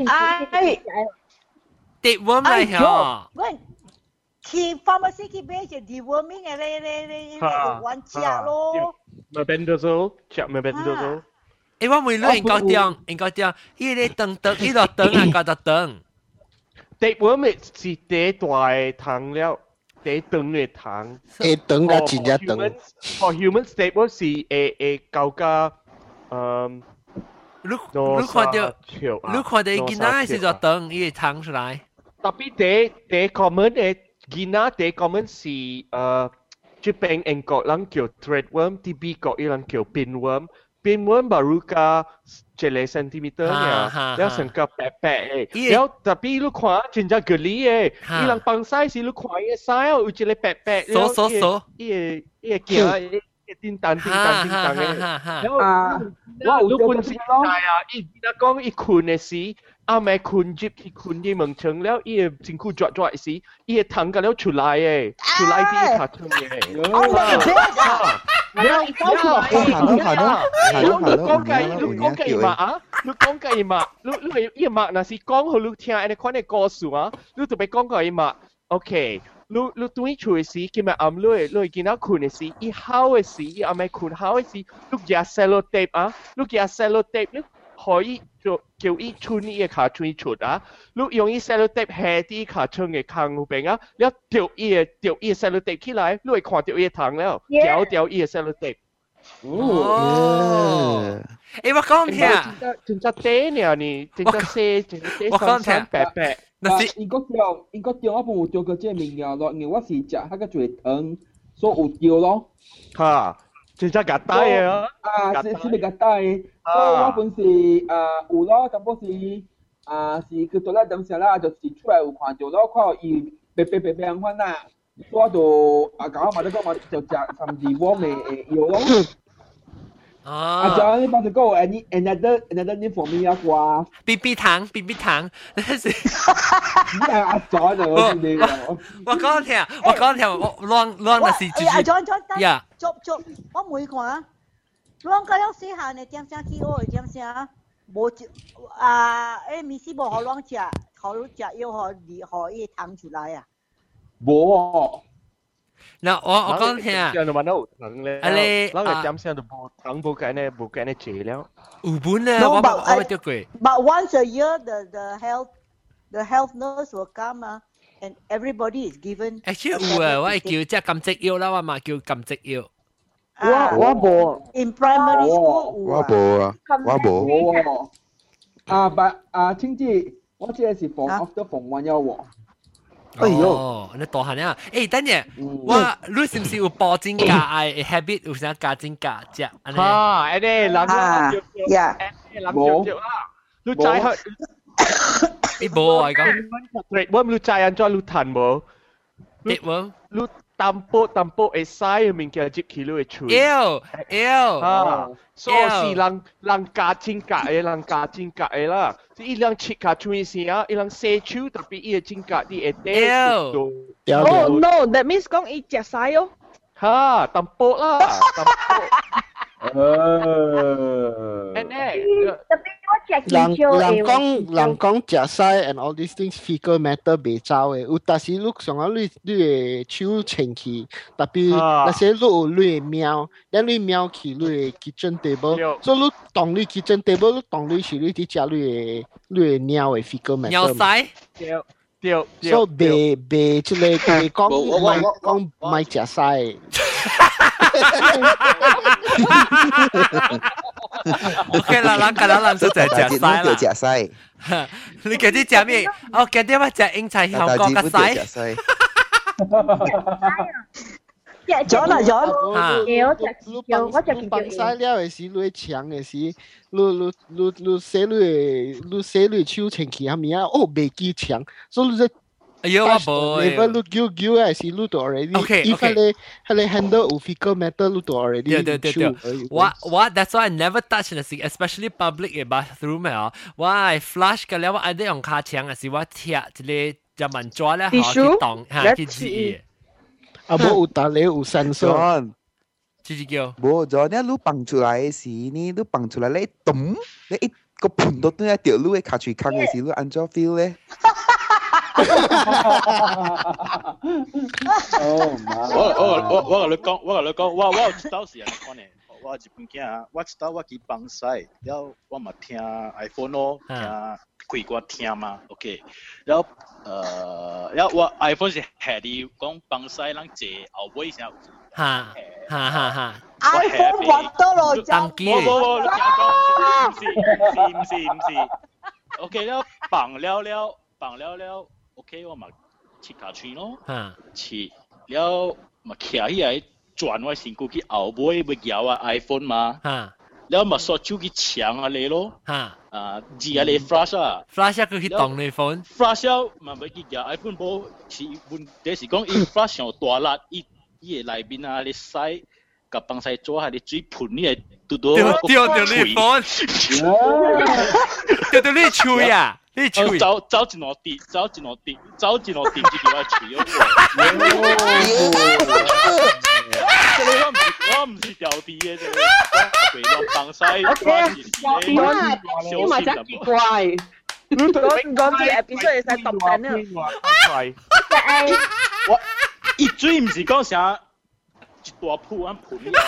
跌穩咪係。 喂，去 pharmacy 去買隻 deworming 嘅咧玩隻咯。 Mebendazole，食 Mebendazole。 誒，我每日應該點，伊個燈，伊個燈啊，個得燈。 第我咪是第大糖了，第燈嘅糖。 誒燈嘅真正燈。 For humans，第我是舊家你看到囡仔是做燈，伊個糖出來。 特別第 common 嘅囡仔，第 common 是這邊英國人叫 threadworm，第美國人叫 pinworm。pinworm baru ka 7 cm-nya. Dia sengkap pepek. Dia tapi lu kuah jenjang geli Ilang pangsai si lu kuah sai ujile pepek. So. Iya kia tintang. Wow, lu pun si saya ina kong ikun si 阿咪困接去困啲問情了，伊個真酷抓時，伊個糖個了出來誒，出來啲卡通嘢。你講計嘛啊？你講計嘛？你伊嘛那是講好你聽，你看你故事啊，你特別講計嘛 ？OK， 你對處時，今日暗你見到困嘅時，伊好嘅時，伊阿咪困好嘅時，你夾 sellotape 啊，你夾 sellotape 你可以叫伊穿呢個卡通出啊，你用伊 sellotape 下啲卡通嘅坑入邊啊，你掉伊個 sellotape 起來，你會看到伊個糖了，掉伊個 sellotape。 哦，誒我講聽， 真係嗲呢你，真係細，真係細細白白。 那是英國條我冇做過這物件咯，因為我是食嗰個最糖，所以有掉咯。 嚇！真係夾帶啊！ 是咪夾帶？我本是有咯，咁我是叫做咧點寫啦，就是出來有看到咯，看到伊白樣款啦，所以就講我咪就食甚至我咪有咯。 啊，John，你幫佢講 another name for me 啊啩 ？BB 糖，那是。 你係阿 John 啊，我知你。 我講聽，我亂那是就是。 阿 John， 呀， 做，我每看，亂咁樣細漢嘅點聲去學點聲，無咪是無好亂食，好亂食要可以彈出來啊。 冇。 嗱，我講聽啊， 人哋問到糖咧，攞嚟點聲就冇糖冇計呢借了。 有本啊，我掉過。 But once a year, the health nurse will come and everybody is given. Actually 有啊，我係叫即係禁止藥啦，我嘛叫禁止藥。 我冇。 In primary school 我冇啊，我冇。 親姐，我只係逢 after 逢1有喎。 哎呦，你大漢啊！誒，等陣，你是唔是有報真假嘅 habit？ 有啥加真假隻？ 啊，誒啲諗呀， 冇啦，你知佢， 你冇啊講， 我唔知人做你彈冇， 你冇， 你淡薄會使面嘅接起你嘅嘴， 要， 所以人加真假嘅啦。伊兩切卡吹時啊，伊兩射手特別伊個真格啲會哦 no，that means 講伊食晒哦。 嚇，淡薄啦，淡薄。 人講食晒 and all these things fecal matter 袂走嘅，有但是你上啊你嘅手清氣，特別那些你有你貓，你貓去你 kitchen table， 所以你當你 kitchen table， 你當你是你啲食你貓嘅 fecal matter。 貓屎。 所以袂即個佢講唔食晒。 OK 啦，咱今日咱就食西啦。 食西。 你今日食咩？哦，今日我食英菜香港嘅西。 咗啦咗。 我食放西了嘅時，你搶嘅時，你寫你手清氣下面啊，哦未記搶，所以你。 哎呦，我冇。 你你叫係是你都 already。 OK。 佢 handle 有 fecal matter 你都 already。 對。我 that's why I never touch the thing, especially public 嘅 bathroom 啊。我係 flush 嘅了，我一定用卡槍，係我貼一個就問抓咧，去當嚇去治。 啊，冇有打你有sensor。 就是叫。 冇咗呢，你放出來嘅時呢，你放出來你咚，你一個盤到對一條路嘅卡住坑嘅時，你按咗 feel 咧。 我同你講，我有一道是安尼講嘅，我日本囝啊，我一道我去幫曬，了我嘛聽 iPhone 咯，聽開歌聽嘛 ，OK， 了我 iPhone 是下啲講幫曬，人坐後尾先。 哈 iPhone 滑到咯， 當機。 唔是 ，OK， 了綁了。OK， 我嘛切卡吹咯，切了嘛徛起來轉我身軀去後尾要搖啊 iPhone 嘛，了嘛索手去搶啊你咯，字啊你 flash 佢去當你 phone，flash 嘛咪去搖 iPhone 冇是問題是講伊 flash 上大力，伊個內面啊你使甲幫曬做下你水噴你係嘟嘟掉你 phone， 掉你吹啊！ 走一兩滴，就叫我吹咗。我唔是掉啲嘅啫，回落放曬， 我嘛真奇怪。講啲 episode 係top 10啊。 我一嘴唔是講啥一大鋪咁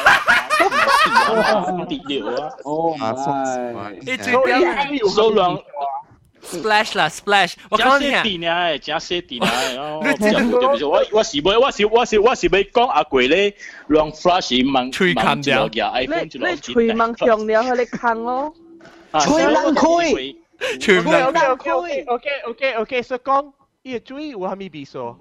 盤滴流啊。 哦， 一嘴掉數量。 splash 啦 splash， 我講聽。 真細啲啊！我是要講阿貴咧，讓 flash 問吹砍掉。 你吹問強了，佢你坑咯。 吹問開。 吹問開。OK， 所以講呢個嘴我係咪必須？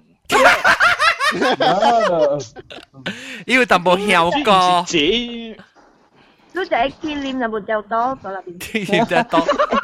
要淡薄效果。 你就係天臉就冇就多咗啦。 天臉就多。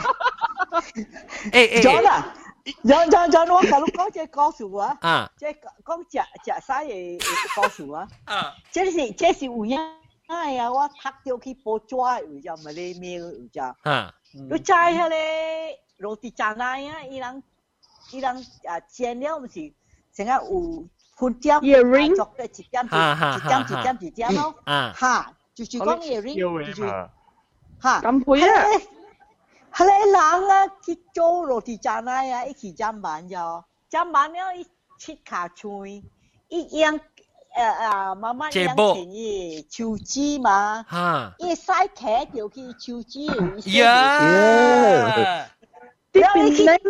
John 啊，John，我同你講隻故事啊，即係講食晒嘅故事啊，這是有影哎呀，我讀到去波抓有隻馬來面有隻，你知下咧，羅蒂炸奶啊，伊人啊煎了唔是，成日有分點，作嘅一點咯，嚇，就是講earring，就是嚇， 咁配啊， 係咧人啊去做羅蒂炸奶啊，一起沾滿咗，沾滿了一切卡脆，一樣。慢慢養成伊手指嘛，伊使揢條去手指， 呀， 然後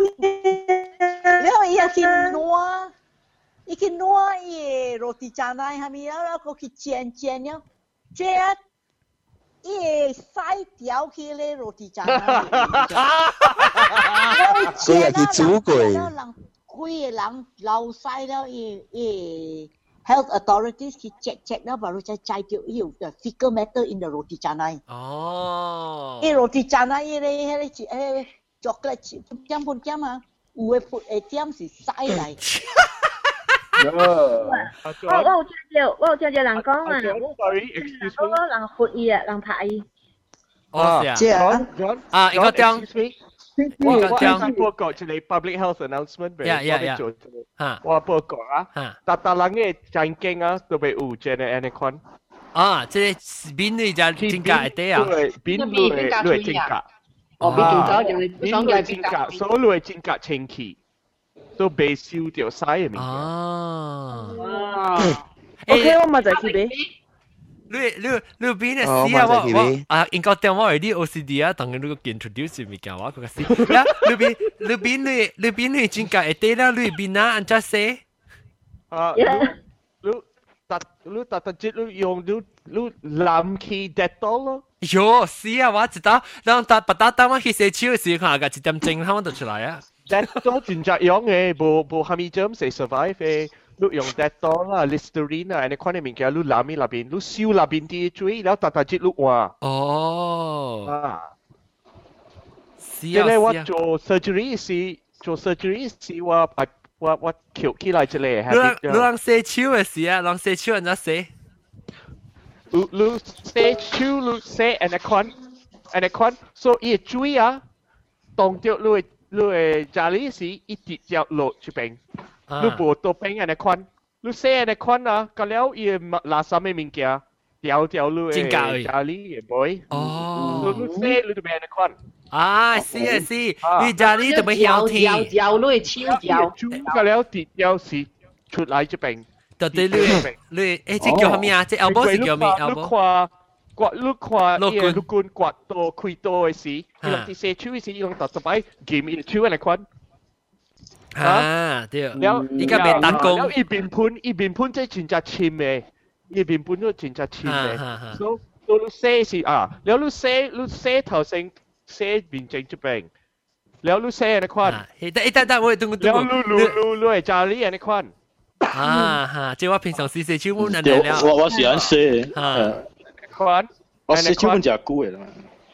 伊去攞，伊去攞伊羅蒂炸奶係咪？然後去煎了，煎伊使掉去咧羅蒂炸奶， 所以去煮過。 人規個人流曬了伊。Health authorities 去 check 了baru saya cai tu you the fecal matter in the roti canai. Oh. Roti canai ini coklat jam pun jam ah. Ue put jam si sai lai. 我有聽到人講啊，我人罰伊啊，人拍伊。 哦，是啊。啊，一個講。 我報告一個 public health announcement 俾我做，我報告啊，但人嘅真經啊，都被誤解嘅 anyone。 啊，即係邊類就真假啲啊？ 邊類真假？ 哦，邊類真假，所類真假清氣，都被燒掉晒嘅物件。 哦。 OK， 我咪就係俾。 你邊嘅事啊？我啊，應該電話係啲 OCD 啊，當然你個 introduce 物件話嗰個事。呀，你邊你真假一啲啦，你邊啊？安怎寫？ 啊，你特節你用你藍氣 Dettol 咯。 喲，是啊，我知道。然後不打當我去洗手嘅時候，看個一點鐘，佢就出來啊。 Dettol 真係用嘅，冇蝦米針嚟 survive 嘅。你用 Dettol 啦、Listerine 啊，你看你物件，你攬喺入邊，你燒入邊啲水，然後特節你換。 哦。 啊。 是啊。 因為我做 surgery 時，我翹起來一個。 你讓洗手嘅時啊，讓洗手人家洗。 你洗手，你洗 and 看，所以水啊，當掉你嘅家裡時，一直掉落出邊。你無多邊安尼款，你洗安尼款啊，到了伊垃圾嘅物件掉你嘅家裡嘅杯。 哦。 你洗你就變安尼款。 啊，是啊是，你家裡就咪曉聽。 掉你超掉。 到了跌掉時出來一邊。 到底你誒，即叫咩啊？即後波是叫咩？後波。 你看伊個棍刮到開刀嘅時，伊落啲洗手嘅時，伊用特擺劍伊手安尼款。 啊，對，依家未打工。 แล้วอีบินพุ่นจะจินจะชิมเองอีบินพุ่นจะจินจะชิมเองsoลูเซ่สิแล้วลูเซ่頭先เซ่บิน正จะเป็นแล้วลูเซ่ในควัน但我等แล้วลู係家裡ในควัน即係我平常時洗手本人嚟了。 我喜歡洗， ควัน我洗手本就貴啦。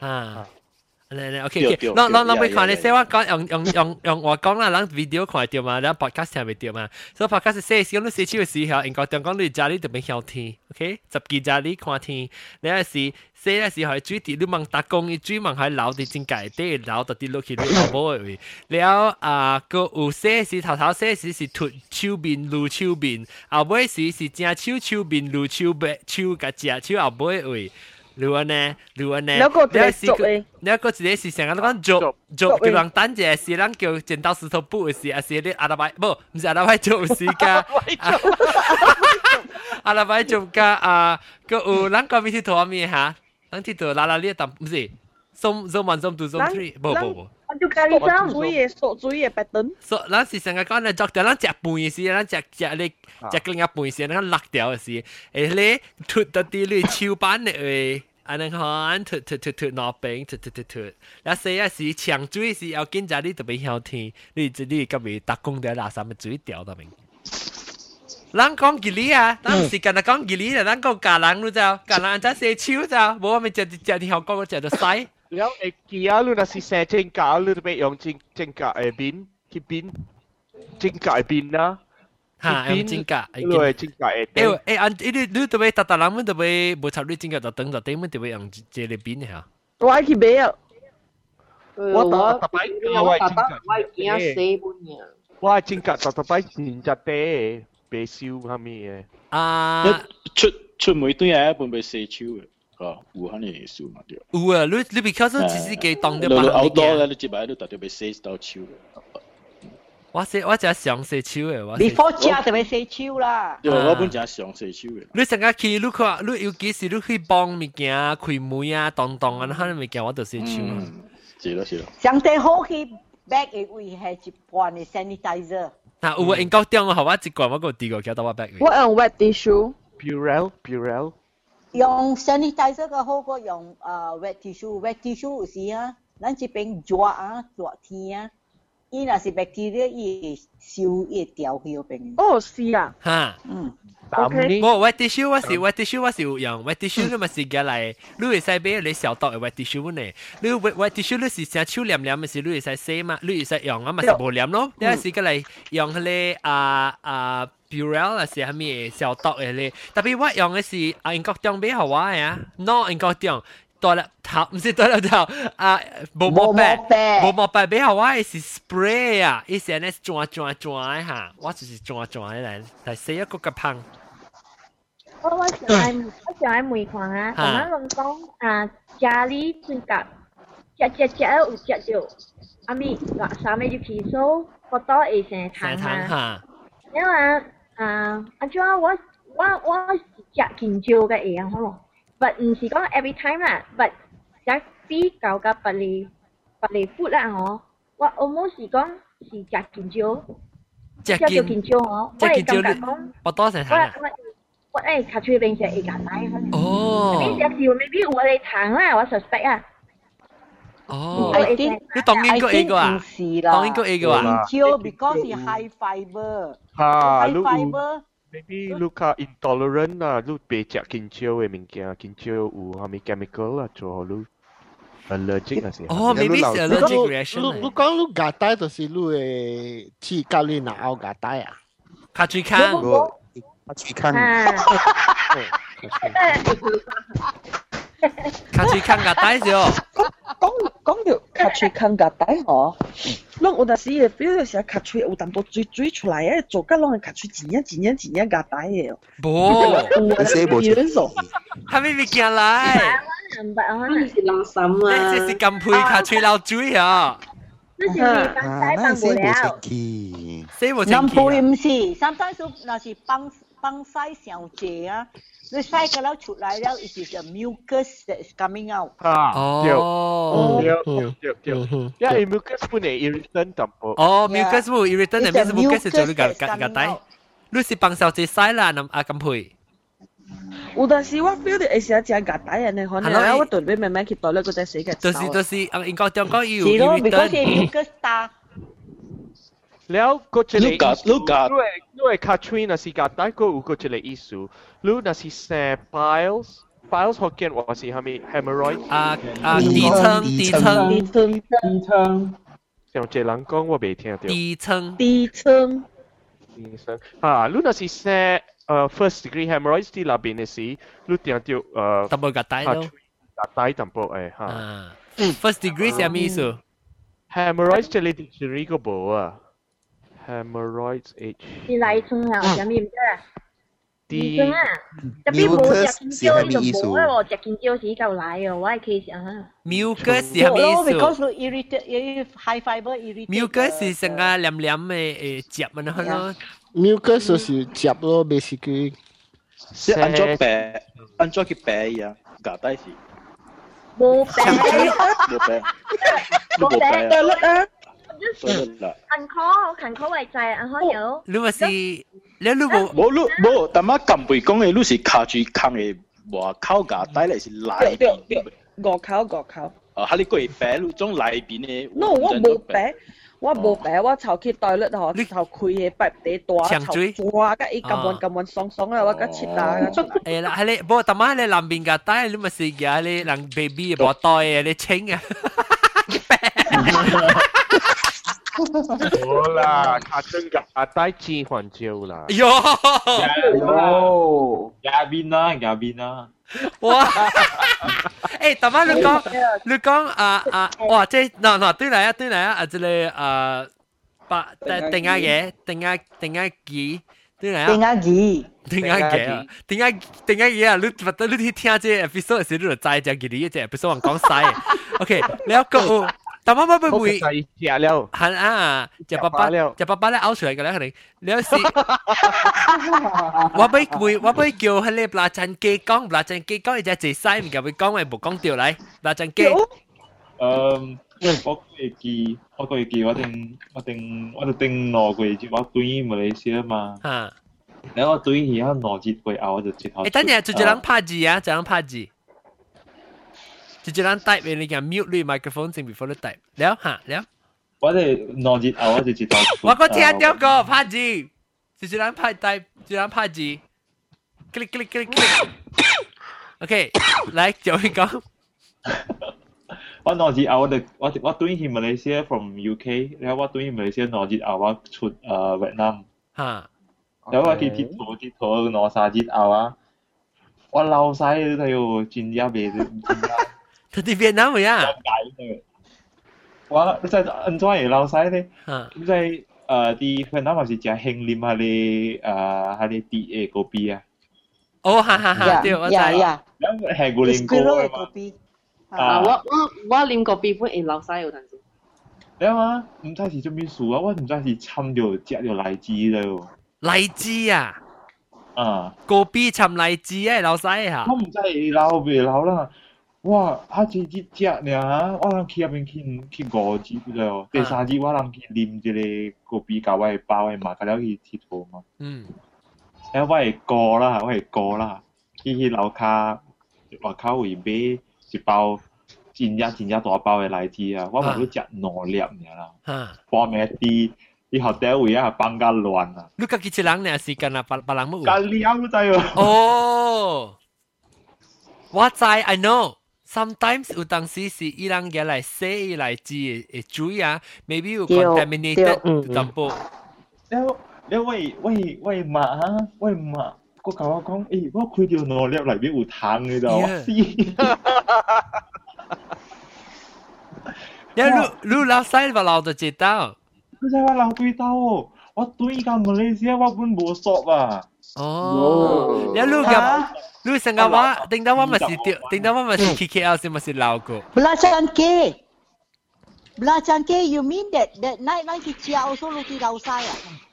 OK，咱未看你寫我講用我講啦，咱 video 看到嘛，咱 podcast 聽未到嘛，所以 podcast 寫時，你寫手嘅時候，應該講你家裡特別曉聽 ，OK， 十幾家裡看天，你係時寫嘅時候，水滴你望打工，水望喺流啲正界底，流到啲落去你後冇嘅位，了個有寫時頭寫時是脫手面露手面，後尾時是正手面露手背手個隻手後尾嘅位。如果呢？ 兩個一個做誒， 兩個一個是成日都講做，叫人等者是人叫剪刀石頭布嘅事，還是啲阿拉伯唔是阿拉伯做時間，阿拉伯做㗎個有人講咩鐵頭咩嚇？人鐵頭拉呢啖唔是，zoom 1 zoom 2 zoom 3，冇。 就咖喱醬水嘅白燈。 所以咱是成日講咧，作掉咱食飯嘅時，咱食你食另一飯嘅時，咱落掉嘅時，你脱到啲你超版嘅。อันนั้นเขาถุดนอเป่งถุดแล้วเสียสิ搶水是要跟住你特別曉聽，你咁咪打工的垃圾咪水掉到明。咱講吉利啊，咱時間就講吉利啦，咱講家人你知，家人真係超就，冇咪就啲香港就使。 แล้วไอ้กี่อ่ะลูน่ะสิเซจิงกะลูจะไป用จิงกะไอ้บินที่บินจิงกะไอ้บินนะ哈，用指甲， 因為指甲會頂。 你特別特人們特別無插你指甲就等就頂，們特別用這個邊嚇。 我去買啊！ 我特擺我指甲， 我驚死本呀！ 我指甲特擺指甲底，白燒下面嘅。 啊！ 出每對係一般被洗手嘅。有肯定數嘛對。 有啊，你 because 只是幾當啲白行嘅。你接埋你特別被洗到手嘅。 我只想洗手嘅，我。 Before 食就要洗手啦。 對，我本只想洗手嘅。 你成日去，你看，你有幾時你去幫物件開門啊、當啊，那啲物件我都洗手。 是咯。 上帝好去 bag 嘅位係一罐嘅 sanitizer。 啊，有啊，英國中學我一罐我個第個叫到我 bag。 我用 wet tissue。Purell。 用 sanitizer 嘅好過用wet tissue。wet tissue 有時啊，咱這邊抓天啊，伊若是 bacteria 伊會燒伊會掉去嗰邊。 哦，是啊。 哈。 OK。 我 wet tissue 我是有用 wet tissue 你咪是嘅嚟，你會使俾你消毒嘅 wet tissue 呢？你 wet tissue 你是成手黏黏嘅時，你會使洗嘛？你會使用啊，咪是無黏咯。你係嘅嚟用嗰啲Purell 啊，是係咩消毒嘅咧？特別我用嘅是英國中俾好我嘅啊 ，no 英國中多啦頭，唔是多啦頭冇毛白俾好我嘅是 spray 啊，伊是咧轉嚇，我就是轉嚟洗一個個胖。 我想喺煤礦啊，同埋諗講家裡指甲隻有隻條，阿咪話三尾條皮數，個多會成彈下，因為主要我是食健照嘅嘢，可能，但唔是講 every time 啦，但食比較嘅白嚟 food 啦，我 almost 是講是食健照，食健照我係感覺講， 我多成彈。 我卡住邊隻一架帶可能。 哦。 呢隻條未必我哋彈啦，我 suspect 啊。 哦。你當應該 A 個啊？當應該 A 個啊？ 健照 because 係 high fiber。 high fiber。Maybe 你較 intolerant 啊，你別食健照嘅物件，健照有係咪 chemical 啊，做你 allergic 啊是。 哦 ，maybe 是 allergic reaction。 你講你夾帶就是你嘅刺甲你拿拗夾帶啊？ 卡住看。 去看。 卡住看個帶咗。 講到卡住看個帶嗬，攏有陣時會 feel 到時卡住有淡薄水出來嘅，做甲攏係卡住一個帶嘅。 冇， 你寫冇錯。 係咪物件來？ 可能是垃圾啊。 這是金配卡住漏水啊！ 那寫冇出奇。 南配唔是，sometimes 那是幫曬上濟啊，你曬個了出來了 ，it is a mucus that is coming out。 對，因為 mucus 本嚟 irritant 淡薄。 哦 ，mucus 冇 irritant，係咩 mucus 做你個帶？你是幫手濟曬啦，金配。 有陣時我 feel 到會成隻夾帶人嘅，可能我對面慢慢去到咧嗰隻死嘅。 就是，英國中國有 irritant。是咯，because 係 mucus 大。 แล้วก็จะเลยด้วยคาทรีน่ะสิกาได้ก็อุก็จะเลยอิสุรู้น่ะสิแซ่ piles ฮอกเกนว่าสิฮามี hemorrhoid 低層像這人講我未聽到低層รู้น่ะสิแซ่ first degree hemorrhoid ที่ลาบินสิรู้聽到淡薄夾帶咯夾帶淡薄 first degree 係咩意思 hemorrhoid จะเลย dictionary ก็บอกอ่ะhemorrhoids H 是嚟從啊，有咩唔知啊？醫生啊，特別冇食健照呢就冇咯，食健照是夠奶嘅，我係 case 啊。 mucus 係咩意思 ？Because irritate, high fiber irritate。 mucus 是成個黏黏嘅汁咪係咯。 mucus 就是汁咯 ，basically。 即係按咗佢白呀，夾低是。 冇白。 冇白。 得啦。 近科為滯，可有？ 你話是，你冇，但係咁背講嘅，你是卡住坑嘅話口架帶嚟是內邊。 外口。 嚇你過白，你種內邊嘅。 No， 我冇白，我頭去袋咧嗬，你頭開嘅白地大，頭抓個伊咁爽啊，我個切打。 誒啦，係你，不過但係你南邊架帶，你咪是嘅，你人 baby 冇袋嘅，你清啊。 好啦，卡真噶阿呆子還招啦。 喲， 嘉賓啊！ 哇！誒，大媽你講哇，即係嗱對嚟啊，即係定下嘢，定下幾，對嚟啊，定下嘢啊！你聽這 episode 時，你就知就幾啲隻 episode 講晒。OK， 你有個。但我會食了， 係啊，隻爸爸咧拗出嚟嘅咧，肯定你有時，我俾叫佢哋black chân雞講black chân雞講，而家最細唔夠佢講，我冇講掉嚟black chân雞。 我個月記，我定攞過節，我對馬來西亞嘛。嚇。然後我對而家攞節過後，我就接頭。 等陣就人拍字啊，就人拍字。就人 type 你講 mute 你 microphone 先 before 你 type 了嚇了。 我哋攞節後我就接頭。 我個聽到個拍字，就人拍 type， 就人拍字 ，click。OK， 來就會講。 我攞節後我對去馬來西亞 from UK， 然後我對去馬來西亞攞節後我出越南。嚇。然後我去鐵頭攞三節後啊，我流晒都要轉入嚟。 佢哋越南嘅呀？ 我在安怎會流晒咧？你在啲越南還是食興啉下啲啲嘅嗰邊啊？ 哦，哈，對，我知。 係古靈歌啊！我啉過邊款會流晒有陣時。 你話唔知是做咩事啊？我唔知是摻咗食咗荔枝了。 荔枝啊？嗰邊摻荔枝啊，流晒嚇。 我唔知流未流啦。哇！下次只呢，我諗去入邊去5支咗，第3支我諗去啉一個嗰邊搞我係包係嘛，佢哋去鐵頭嘛。然後我係過啦，去樓下會買一包真正大包嘅荔枝啊，我唔會食2粒嘅啦。半暝啲hotel位啊放甲亂啊。 你家己一人呢時間啊，別人冇有。 甲了知喎。 哦，我知 I know。Sometimes 有當時是伊人嘅來洗來煮嘅水啊 ，maybe 有 contaminated 淡薄。 你喂媽，我甲我講，誒，我開條2粒內面有糖嘅咋，我死。 你流西咪流到幾刀？ 佢就話流幾刀哦，我對個馬來西亞我本無索啊。 哦，你成個話，定到我咪是去 KL 先咪是流過。 Belacan ke, you mean that night lang kita also luki lausay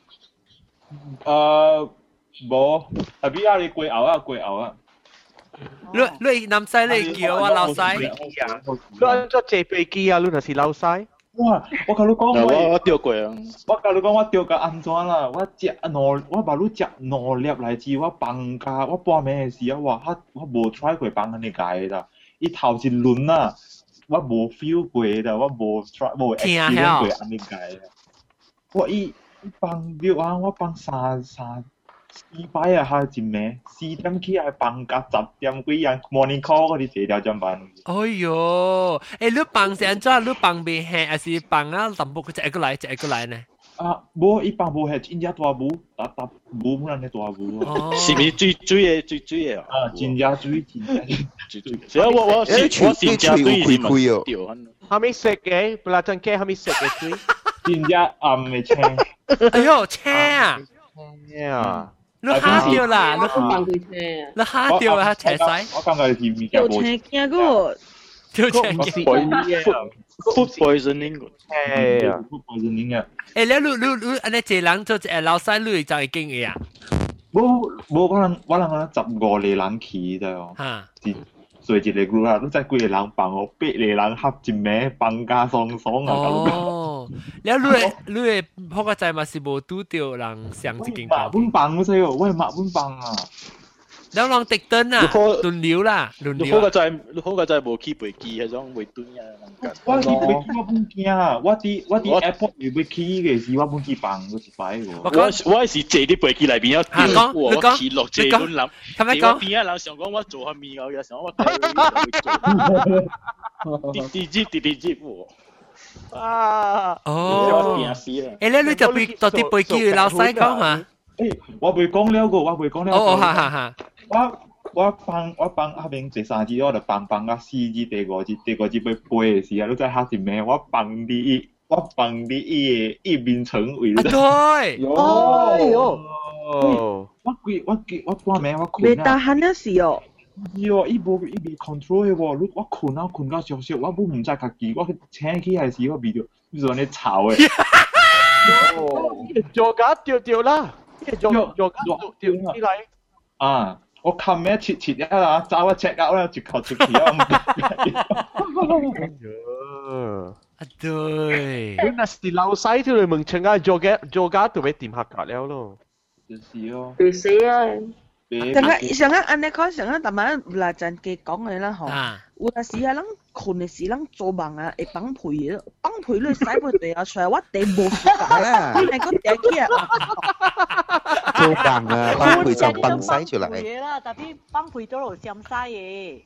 冇，特別係你貴牛啊。 你南西你叫我流西。 你按咗借飛機啊？你那是流西？ 哇！我甲你講， 我釣過啊！ 我甲你講，我釣甲安怎啦？我把你食2粒荔枝，我放假，我半暝嘅時啊，我無 try 過放安尼解啦。伊頭一輪啊，我無 feel 過啦，我無 try 無 experience 過安尼解啦。我伊放了啊，我放4擺啊，下一暝4點起來放甲10點幾樣 morning call 嗰啲坐條針辦。 哎喲，誒，你放是安怎？你放未下，還是放啊？淡薄佢一個來呢？ 無，伊放無下，真正大霧，搭霧冇人嘅大霧啊。 是咪最嘅啊？真正水。 所以我真正水咪掉。 係咪食嘅？不拉真嘅係咪食嘅水？ 真正暗嘅青。 哎喲，青啊！ 呀！ 你蝦掉啦！你蝦掉啦，斜晒。 我感覺係咪有青驚個， 有青驚。 Food poisoning。 係啊 ，food poisoning 啊。 誒，你安尼一人做一老細，你就會驚嘅啊？ 冇，我人15個人去的哦。嚇。做一個 group 啊，你再幾個人放哦，8個人合一暝放假爽啊！ 哦，你會好個在嘛是無拄到人上一間房。 本放嗰時哦，我係抹本放啊。 兩人敵燈啊，輪流啦，輪流。 你好個在無去飛機嗰種會蹲啊。 我去飛機我本驚啊，我啲 airport 要去嘅時，我本去放嗰一擺個。 我係借啲飛機嚟邊啊？我起落借本諗。 係咪講？ 邊啊人想講我做下面嘅時候，我第二接喎。 啊！ 哦，你就俾到啲背機老細講下。 我未講了個，我未講了。 哦，哈。 我幫下邊第三節，我就幫啊四節第五節要背嘅時啊，你真係嚇住咩？我幫啲一面成為。 對。 我掛名我困未打喊一時哦。 喲，伊未 control 嘅喎，我困到少少，我唔知家己，我請起係時我未到，你做你吵嘅。 做架掉啦，做架掉起來。 啊！我冚咩切啊！走一 check out 啦，直頭對。 你那是老細條你問清啊，做架就俾掂下格了咯。 就是哦。 別死啊！ 上個安尼講，上個特晚嗱陣嘅講嘅啦嗬，有陣時啊，咱困嘅時，咱做夢啊會放屁嘅，放屁你使唔地啊出來，我地冇時間啦，你係個地氣啊！ 做夢啊，放屁就放晒出嚟。 嘢啦，特別放屁都係浸晒嘢。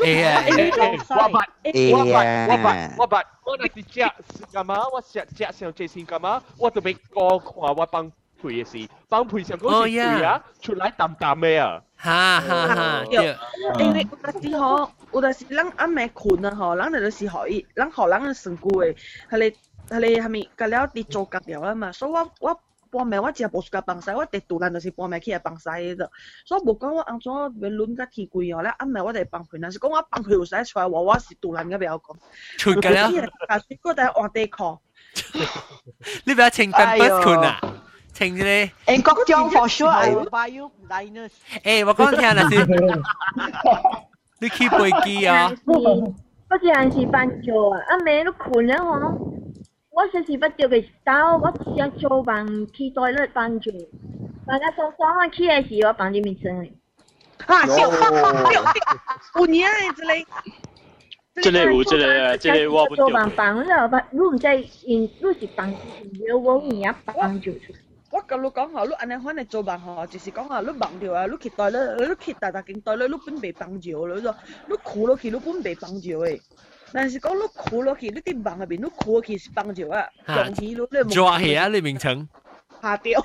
我那是食幹嘛？我食上最先幹嘛？我就俾個看我放屁嘅事，放屁上嗰時屁啊，出來淡淡嘅啊。 哈， 因為有陣時咱暗暝困啊吼，咱就是可以，咱互咱嘅身軀嘅，係咪隔了啲做隔了啊嘛，所以我半暝我只無自家放曬，我第突然就是半暝起來放曬嘅啫，所以無講我安怎要輪甲氣貴哦，咧暗暝我哋放屁，但是講我放屁有使出來，我是突然嘅不要講， 出㗎啦， 下次嗰陣換地殼， 你不要清笨笨困啊！清咧， 國中 for sure I will buy you liners。 我講聽啦先，你起飛機啊？ 我是還是瞓著啊？阿妹都困啦嗬，我實是不著嘅到，我想做飯去袋咧瞓著，大家爽爽我起來時我瞓住面身嘅。 有年誒之類。 這裡我不做飯放了，你唔知你是放有我你也放住出。 我甲你講吼，你安尼款嚟做飯吼，就是講啊，你忘掉啊，你去袋咧，你去大間袋咧，你本未放住咯，你箍落去，你本未放住誒。但是講你箍落去，你啲飯入邊，你箍落去是放住啊，用起咯，你抓起啊，你名稱。 下掉。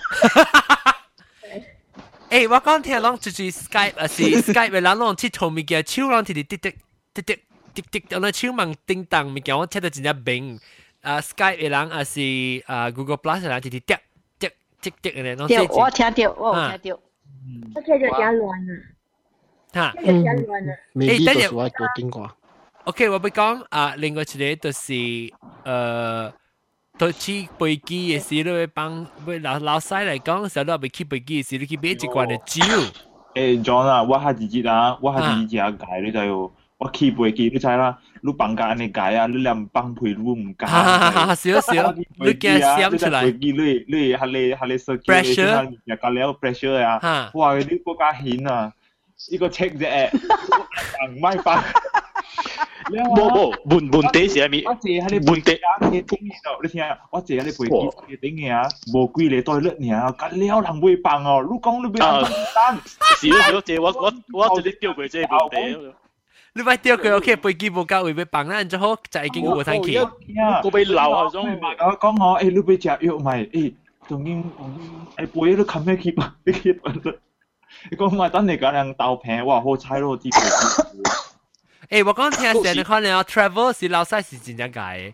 我講聽講就是 Skype 啊，是 Skype 嘅人攞切頭物件，手攞啲滴，我哋手忙叮當物件，我聽到真正明。Skype 嘅人啊是Google Plus 嘅人滴嘅咧， 對，我聽到，我聽到。 我聽到真亂啊！ 嚇， 真亂啊！ 未必就是我做經過。 OK，我要講另外一個就是到起飛機嘅時，你會幫老細嚟講，時候你未起飛機嘅時，你去買一罐嘅酒。 John 啊，我下自己啊，我下自己解你知喎。我起飛機你知啦，你放假安尼解啊，你連放屁你唔解。 少，你驚閃出來。 飛機你下你設計，又加了 pressure 啊，哇！你嗰家險啊，呢個 check 啫，唔係放。 冇，問題是咪？ 問題啊！你聽啊，我借你飛機嘅頂嘅啊，無幾個袋率爾，加了人會放哦，你講你邊人單？ 少借我直接丟佢這問題。 你咪丟佢 OK，飛機冇夠會被綁啦，然後就已經冇睇見。 我被鬧啊！種我講我你俾隻藥咪仲經背都冚咩 keep 啊？你 keep 你講咪等你嗰樣豆平，哇好彩咯啲飛機。 我講聽成日可能 travel 是老細是真正解。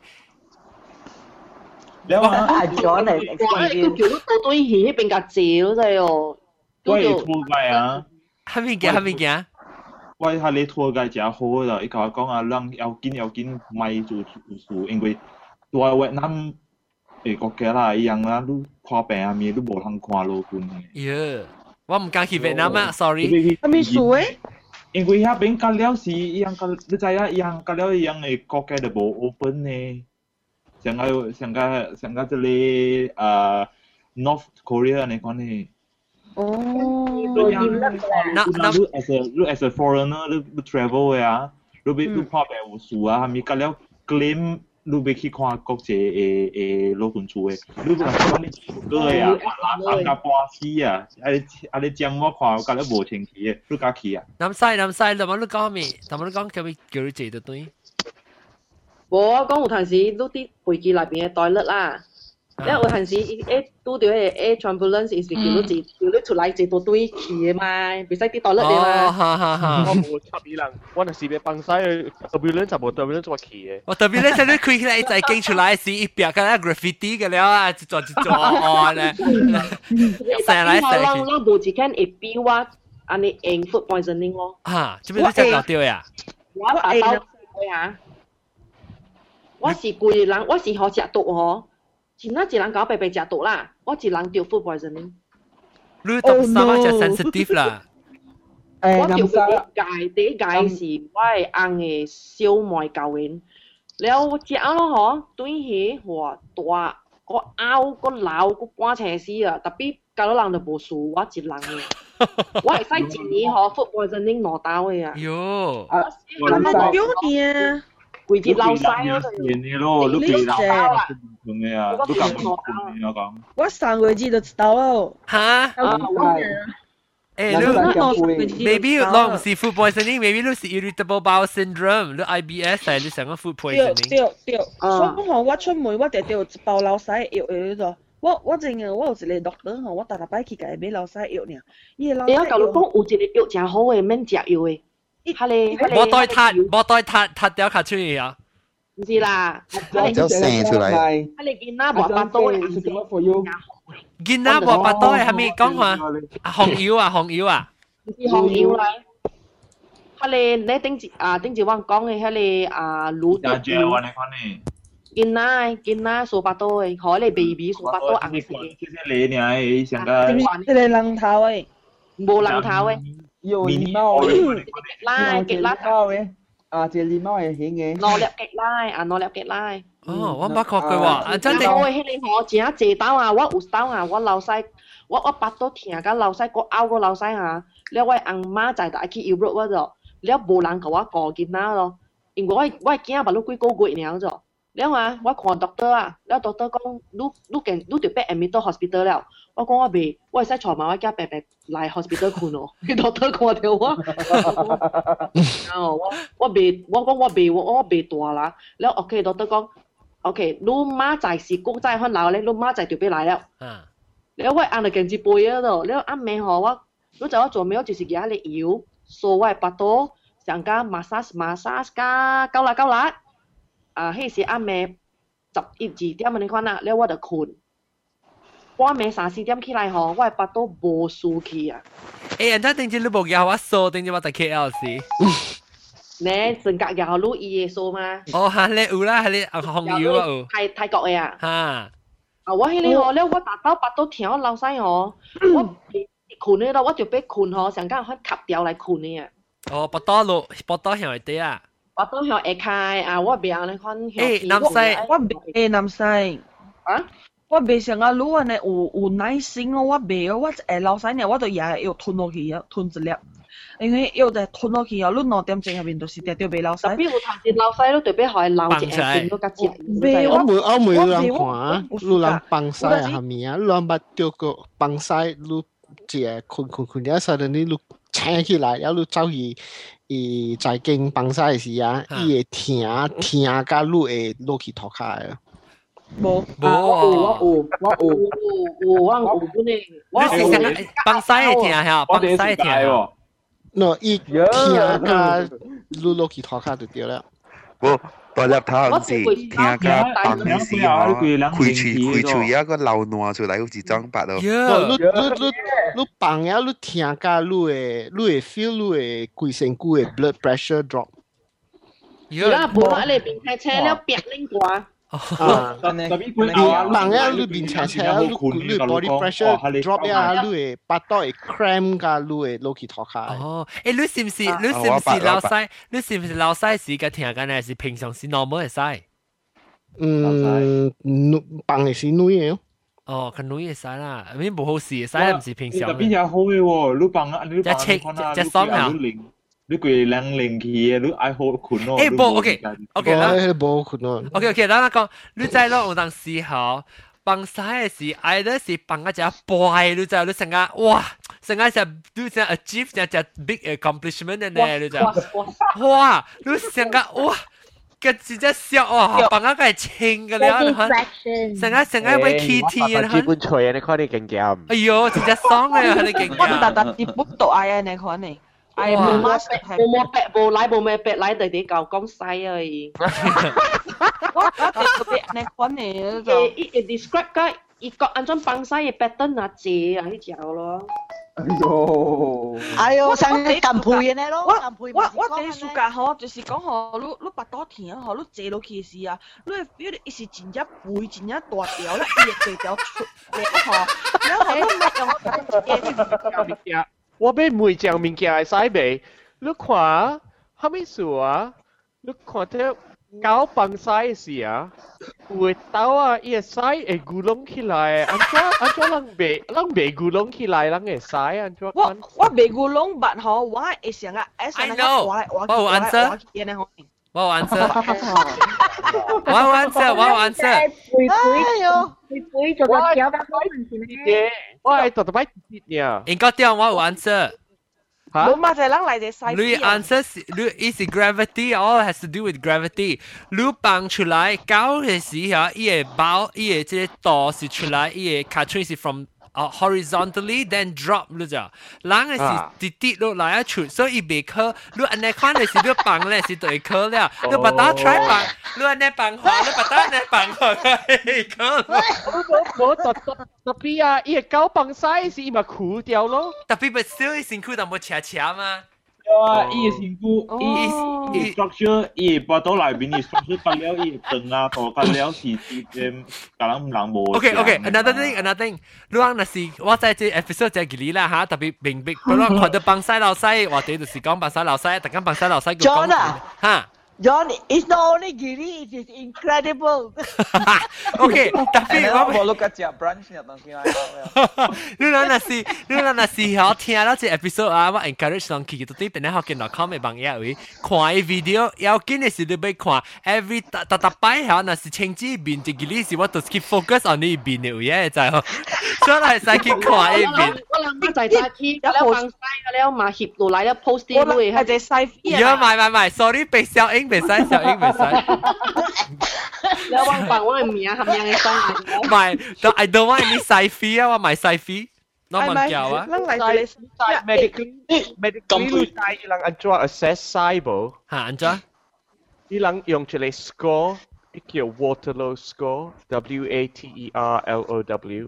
你話咗嚟，哇！都叫到對起邊架照真係哦。 喂，拖街啊！ 係咪嘅？ 喂，下你拖街真好啦！你同我講啊，人要緊買做數，因為在越南國家啦一樣啦，你看病啊面都無通看路觀嘅。 我唔敢去越南啊 ，sorry。 係咪數誒？ 因為那邊隔了是一樣，你知啊？一樣隔了一樣嘅國家就無 open 呢。像個這裡North Korea 你講呢？你 as a foreigner 你 travel 嘅啊，你看病有事啊，係咪隔了 claim 你要去看國際嘅老闆處嘅，你講你個啊，人家半死啊，你將我看隔了無清氣嘅，你家去啊？ 南西，咁樣你講咩？咁樣你講叫你做得對？ 我講有陣時都啲飛機內邊嘅 toilet 啦，因為有陣時拄到嘅 air turbulence 是叫你出來一大堆氣嘅嘛，別使啲 toilet 嘅嘛。 我冇插耳人，我係時俾崩晒 turbulence 就冇 turbulence 做氣嘅。 我 turbulence 你開起來就驚出來是一邊嗰個 graffiti 嘅了啊，一座哦咧，成來成去。 我無一間會比我安尼用 food poisoning 咯。 啊，這邊你真搞掉呀？ 我打到啊！我是貴人，我是好食毒哦。前一人搞白白食毒啦，我一人掉 food poisoning。 你讀什麼就 sensitive 啦？ 我掉第一屆是我係紅嘅小麥膠原，然後我食咯嗬，對起話大個拗個老個半斜絲啊，特別搞到人就無事，我一人嘅。我係使一年嗬 food poisoning 攞到嘅啊。 喲， 我表年。 攰住流晒咯， 你攰流啊！嘅啊，都咁我講。 我上個月就知道咯。 嚇？maybe 你唔是 food poisoning， maybe 你是 irritable bowel syndrome， 你 IBS 係你成個 food poisoning。 對，所以我出門我哋掉一包流晒藥喺度。我真嘅，我有一個 doctor 我逐擺去佢買流晒藥呢。 你有教你講有一個藥真好嘅，免食藥嘅。 冇對撻掉卡出嚟啊！ 唔是啦， 就生出來。 你見啦，無巴多嘅， 見啦，無巴多嘅係咪講話紅油啊？ 唔是紅油嚟，你頂住我講嘅攏滷見啦，數巴多嘅，可你 baby 數巴多紅色嘅。 你呢？上個即係人頭嘅， 冇人頭嘅。 有禮貌嘅，極拉嘅，這禮貌係顯嘅。 攞粒極拉，攞粒極拉。 哦，我冇學過喎，真係。 我係你我真係借刀啊！我有刀啊！我流曬，我巴肚痛個流曬，個拗個流曬嚇。你我阿媽就係去 Europe 嗰度，你冇人同我過見啦咯。因為我驚把你幾個月樣咗。你話我看 doctor 啊，你 doctor 講你條病 admit 到 hospital 了。我講我未，我係使坐埋我家白白嚟 hospital 看哦。佢 doctor 看到我，我未，我講我未大啦。然後 OK doctor 講 OK， 你媽仔是谷仔看鬧咧，你媽仔條病嚟了。然後我按到近住背嗰度，然後阿妹話我，你就我做咩？我就是叫你搖，掃我巴肚，上加 massage 加夠啦。迄時阿妹11、2點你看啦，然後我就困。半暝3、4點起來吼，我巴肚無舒氣啊！ 人家頂住你無叫我掃，頂住我在 KL 時。 你成格又攞伊嘅掃嗎？ 哦，係你有啦，係你紅油啊有。 泰國嘅啊。 嚇！ 我迄個吼，了我打到巴肚痛，我流曬吼，我困喺度，我就俾困吼，成間可吸掉嚟困嘅啊。 哦，巴肚向地啊。 巴肚向會開啊！我別你看。 南西， 我別南西。 啊？ 我未想啊，如果呢有耐心哦，我未哦，我流晒呢，我就也要吞落去啊，吞一粒，因為要就吞落去啊，你2點鐘入面就是掉未流晒。 特別有頭先流晒，你特別係流一下變到夾隻。 我每人看，你人崩晒啊，係咪啊？你人把掉個崩晒，你隻困，然後suddenly你請起來，然後你走去在經崩晒時啊，伊會疼甲你會落去頭殼啊。 冇， 我你是幫曬聽下，幫曬聽下。 喏，伊聽甲你落去頭殼就對了。 不，大粒頭是聽甲放啲時候，開喙一個流汗出來，好似裝白咯。 你放呀，你聽甲你會 feel 你會規身軀會 blood pressure drop。 而家冇啊，你邊開車了別拎過。 忙呀，你面斜斜，你 body pressure drop 呀，你會巴肚會 cramp 噶，你會落去頭殼。 哦，你是唔是流曬？你是唔是流曬時嘅聽緊呢？是平常時 normal 嘅曬？ 放嘅是女嘅。 哦，佢女嘅曬啦，咁冇好事，曬唔是平常。 邊有好嘅喎？你放啊， 一爽啊！ 你攰冷氣啊，你愛好困咯。 誒，冇 OK， 啦，冇困咯。 OK，等我講，你在咯有當時候放曬嘅時，愛的是放一隻 boy， 你知你成個哇，成個就你成 achieve 一隻 big accomplishment 嘅呢，你知哇，你成個哇。 個直接笑哦，幫我個清嘅了，成日會 Kitty 啊， 基本錘啊，你看你勁勁。 哎呦，直接爽啊，你勁我特特接不到嗌啊，你看你。係冇奶冇咩白奶，地地舊講細而已。 我特別你看你就 describe 個一個安裝幫細嘅 pattern 啊，字啊，呢條咯。 哎呦，像你咁配嘅呢咯， 我第一暑假嗬，就是講嗬，你拔多田嗬，你坐落去時啊，你會 feel 到一時真正背真正大條咧，伊會條出嚟嗬，然後你咪用我俾每樣物件會使賣，你看蝦米事啊？你看到搞幫曬嘅事啊，會到啊，伊會使會咕隆起來，安怎人袂咕隆起來，人會使安怎？ 我袂咕隆拔嗬，我會想啊，我有 answer，我有 answer。 背做個條嘅問題咧。 我係特別啲呀。 應該點我有 answer。 冇嘛，就係人嚟隻細。 你 answer 你 is gravity all has to do with gravity。你放出來搞嘅時候，伊個包伊個即個度是出來，伊個 cartridge 是 from horizontally then drop 你知道，人嘅是跌落來一出，所以別科。你安尼看嘅是你放咧是對科了，你把它 try 放，你安尼放下，你把它安尼放下去科。 冇特別啊，伊個搞放曬是伊咪枯掉咯。 特別咪少伊辛苦但冇斜斜嘛。 啊，伊個辛苦，伊 structure 伊拔到內邊，伊 structure 不了，伊斷啊，大不了是啲甲人冇。 Okay，another thing，你講那是我在這 episode 就舉例啦嚇，特別明白，不論看到幫曬老細，或者就是講幫曬老細，特講幫曬老細講嚇。 John, it's not only giri, it is incredible. Okay, tapi 我錄個隻 brunch 嘅東西嚟。 你嗱那時候聽到這 episode 啊，我 encourage 人去到啲邊咧學見到 comment 朋友會看啲 video，要緊嘅時你要看 every 特擺下，那是清子邊一個歷史，我都 keep focus on 呢邊嘅嘢就係，所以係使去看呢邊。 我諗就係去แล้วฟังไส้แล้วมาหิบตัวไลแล้ว post 啲ด้วย係隻細。 唔，sorry 被小英被使，小英被使。 你忘放我嘅名係咪嘅聲？ 唔係 ，I don't want any sci-fi 啊，我買 sci-fi，我問教啊。 medically 帶伊人安怎 assess 細無？ 嚇安怎？ 伊人用一個 score，伊叫 Waterloo score，WATERLOW，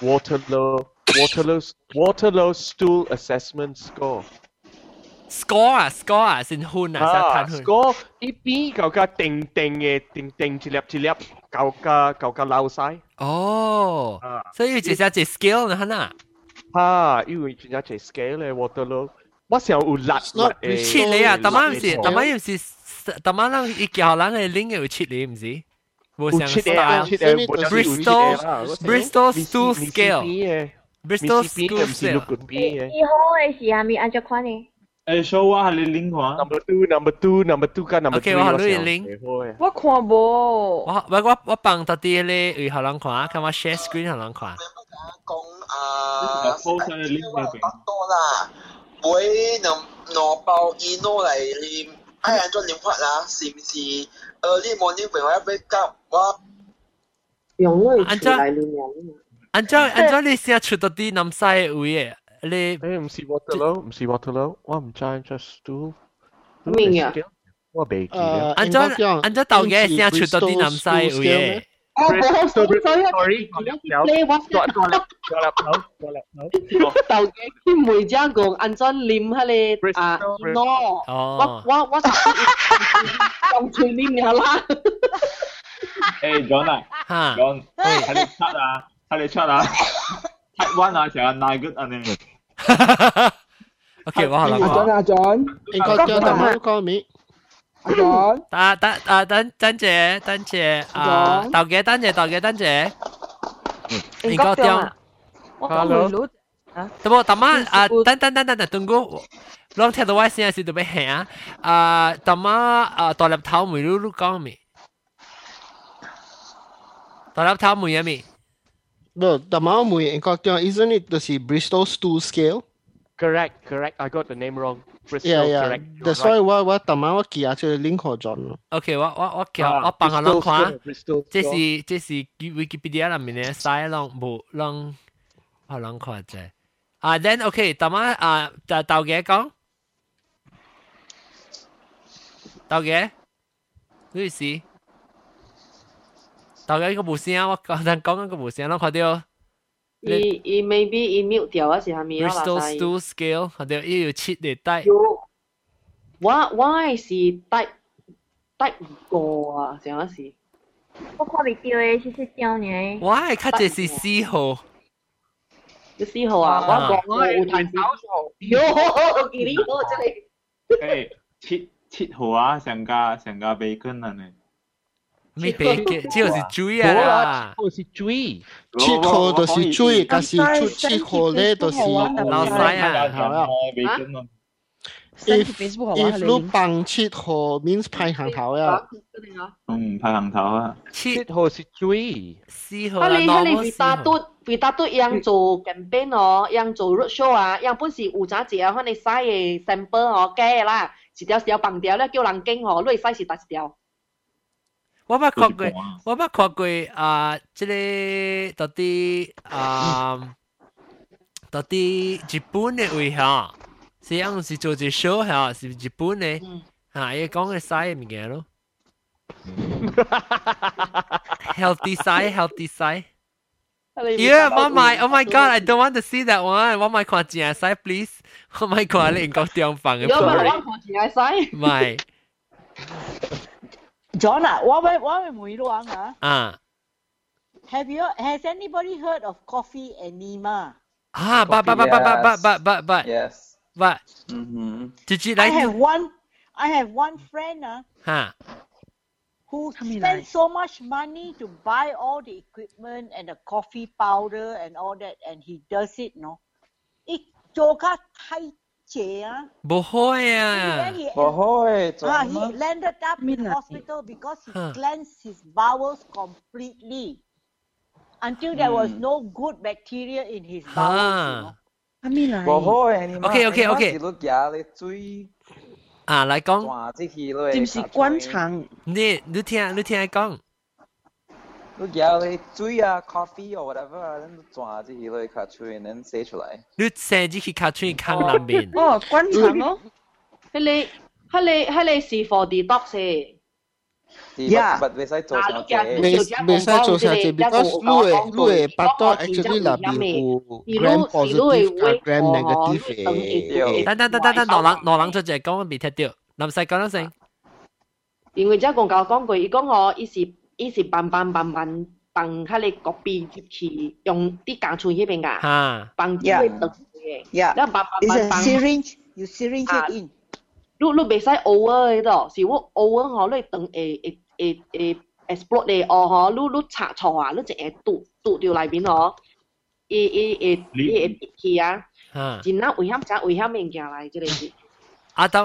Waterloo Stool Assessment Score。score 啊，先훈啊，先談훈。score 一邊舊個定嘅定一粒舊個流曬。 哦，所以就係隻 scale 啦，嚇。 嚇，因為真係隻 scale 咧 Waterloo，我成日有辣誒。切你啊！特晚唔是，特晚人一叫人嘅拎嘅會切你唔是？冇上 style。Bristol Stool Scale。Bristol Stool Scale。 以後嘅時候咪按照看呢？ show 啊，你拎看。 Number two 跟 number three。 我好你拎。 我看無。 我幫到啲咧，為好人看，看我 share screen 好人看。 講多啦，每攞包煙攞嚟念，哎呀，做念法啦，是唔是？early morning when I wake up，我用嚟出嚟念人。 按照你先出到啲南西嘅位嘅。你唔是 Waterloo，我唔知 just do。 咩啊？ 我未記得。 按照豆嘅先出到啲南西嘅。 sorry， 你我豆嘅佢每家講按照念下你啊 no， 我用嘴念下啦。 誒 John 啊 ，John， 睇你出啊！Type 1啊，成日9 good 啊你。 OK， 我好啦。 阿 John， 應該叫他們講咩？ 阿 John， 等姐啊，豆嘅等姐。應該點？ 我講唔到。 等我等我，我聽到我聲是特別響啊！等我大粒頭梅露講咩？大粒頭梅啊咩？ No, tama mo yung incorrect yung isn't it the si Bristol Stool Scale? Correct. I got the name wrong. That's why 我特晚我記下出 link 可轉。 OK， 我幫下啷看，這是 Wikipedia 裏面嘅曬啷冇啷，我啷看啫。then OK，特晚豆嘅講，豆嘅，你試，豆嘅個無聲，我剛才講個無聲，啷看到？ 伊 maybe 伊 mute 掉啊，是蝦米啊 ？Bristol Stool Scale，看到伊有7嚟帶。 我係帶5個啊，上一時。 我看未到誒，是條呢。 我係較濟是4號。 4號啊，我有睇4號。喲，幾厲害真係。 7號啊，成家 bacon 啊呢。 咩 bacon？只係豬啊。 哦，是豬。 7號就是豬，但是7號咧就是老細啊。 If 你放7號 means 排行頭呀。 排行頭啊。 7號是豬。 4號你維達都樣做 campaign 哦，樣做 roadshow 啊，樣本是有雜誌啊，可能曬嘅 sample 哦，假啦，一條放掉咧，叫人驚哦，你曬是搭一條。 我捌看過即個到底日本嘅位嚇。是樣是做隻 show 嚇，是日本嘅嚇，伊講嘅曬嘅物件咯。Healthy side. Yeah, oh my God! I don't want to see that one. 我咪看正曬 please. 我咪看你英國中放嘅。 有冇我看正曬？ 唔係。 John 啊，我咪問你啊。Has anybody heard of coffee enema? But. Yes. But did you like? I have one friend who spent so much money to buy all the equipment and the coffee powder and all that, and he does it, no? 一做得太謝啊！ 不會啊！ 不會。 He landed up in hospital because he cleansed his bowels completely until there was no good bacteria in his bowels. 不會，你 OK。 是錄嘢你最來講， 是唔是觀察？ 你聽講。 錄嘢你水啊 ，coffee or whatever，你轉這些來卡出來，能寫出來。 你寫這些卡出來看那邊。 哦，觀察咯。 迄個是 for detox 嘅。 Yeah，未使做成這。 未使做成這 ，because 你嘅巴多 actually 那邊有 gram positive 加 gram negative 嘅。 兩人做隻講我未聽到，林細講一聲。 因為只廣告講過，伊講我伊是放迄個個邊入去，用啲鋼錘迄邊㗎，放啲會斷嘅。然後放。 You syringe it in。 你未使 over 嗰度，是我 over 嗬，你斷會 explode 嚟哦嗬，你拆錯啊，你淨係堵掉裏邊嗬，會跌去啊，真係危險物件嚟，即係是。 阿德，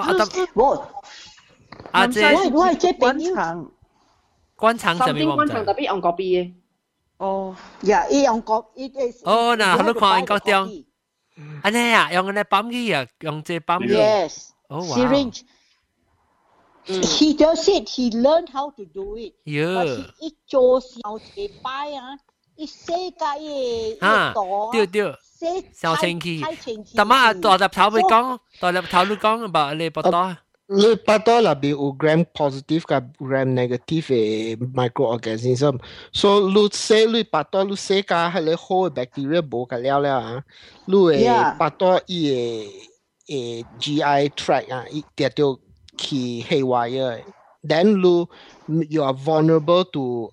阿姐， 我係即係觀察。 觀察就咪觀察特別用個邊嘅。 哦，呀，伊用個， 哦，嗱，你看英國中，安尼啊，用安尼泵機啊，用這泵機。 Yes. Syringe. He does it. He learned how to do it. Yeah. But he 一做時候一擺啊，一洗架嘢對，小清氣。但係大粒頭會講，大粒頭你講吧，你不多。 你巴多那邊有 gram positive 加 gram negative 嘅 microorganism， 所以你巴多你洗架係你好嘅 bacteria 冇嘅了啊，你嘅巴多伊嘅GI tract 啊，伊跌到去haywire嘅 ，then you are vulnerable to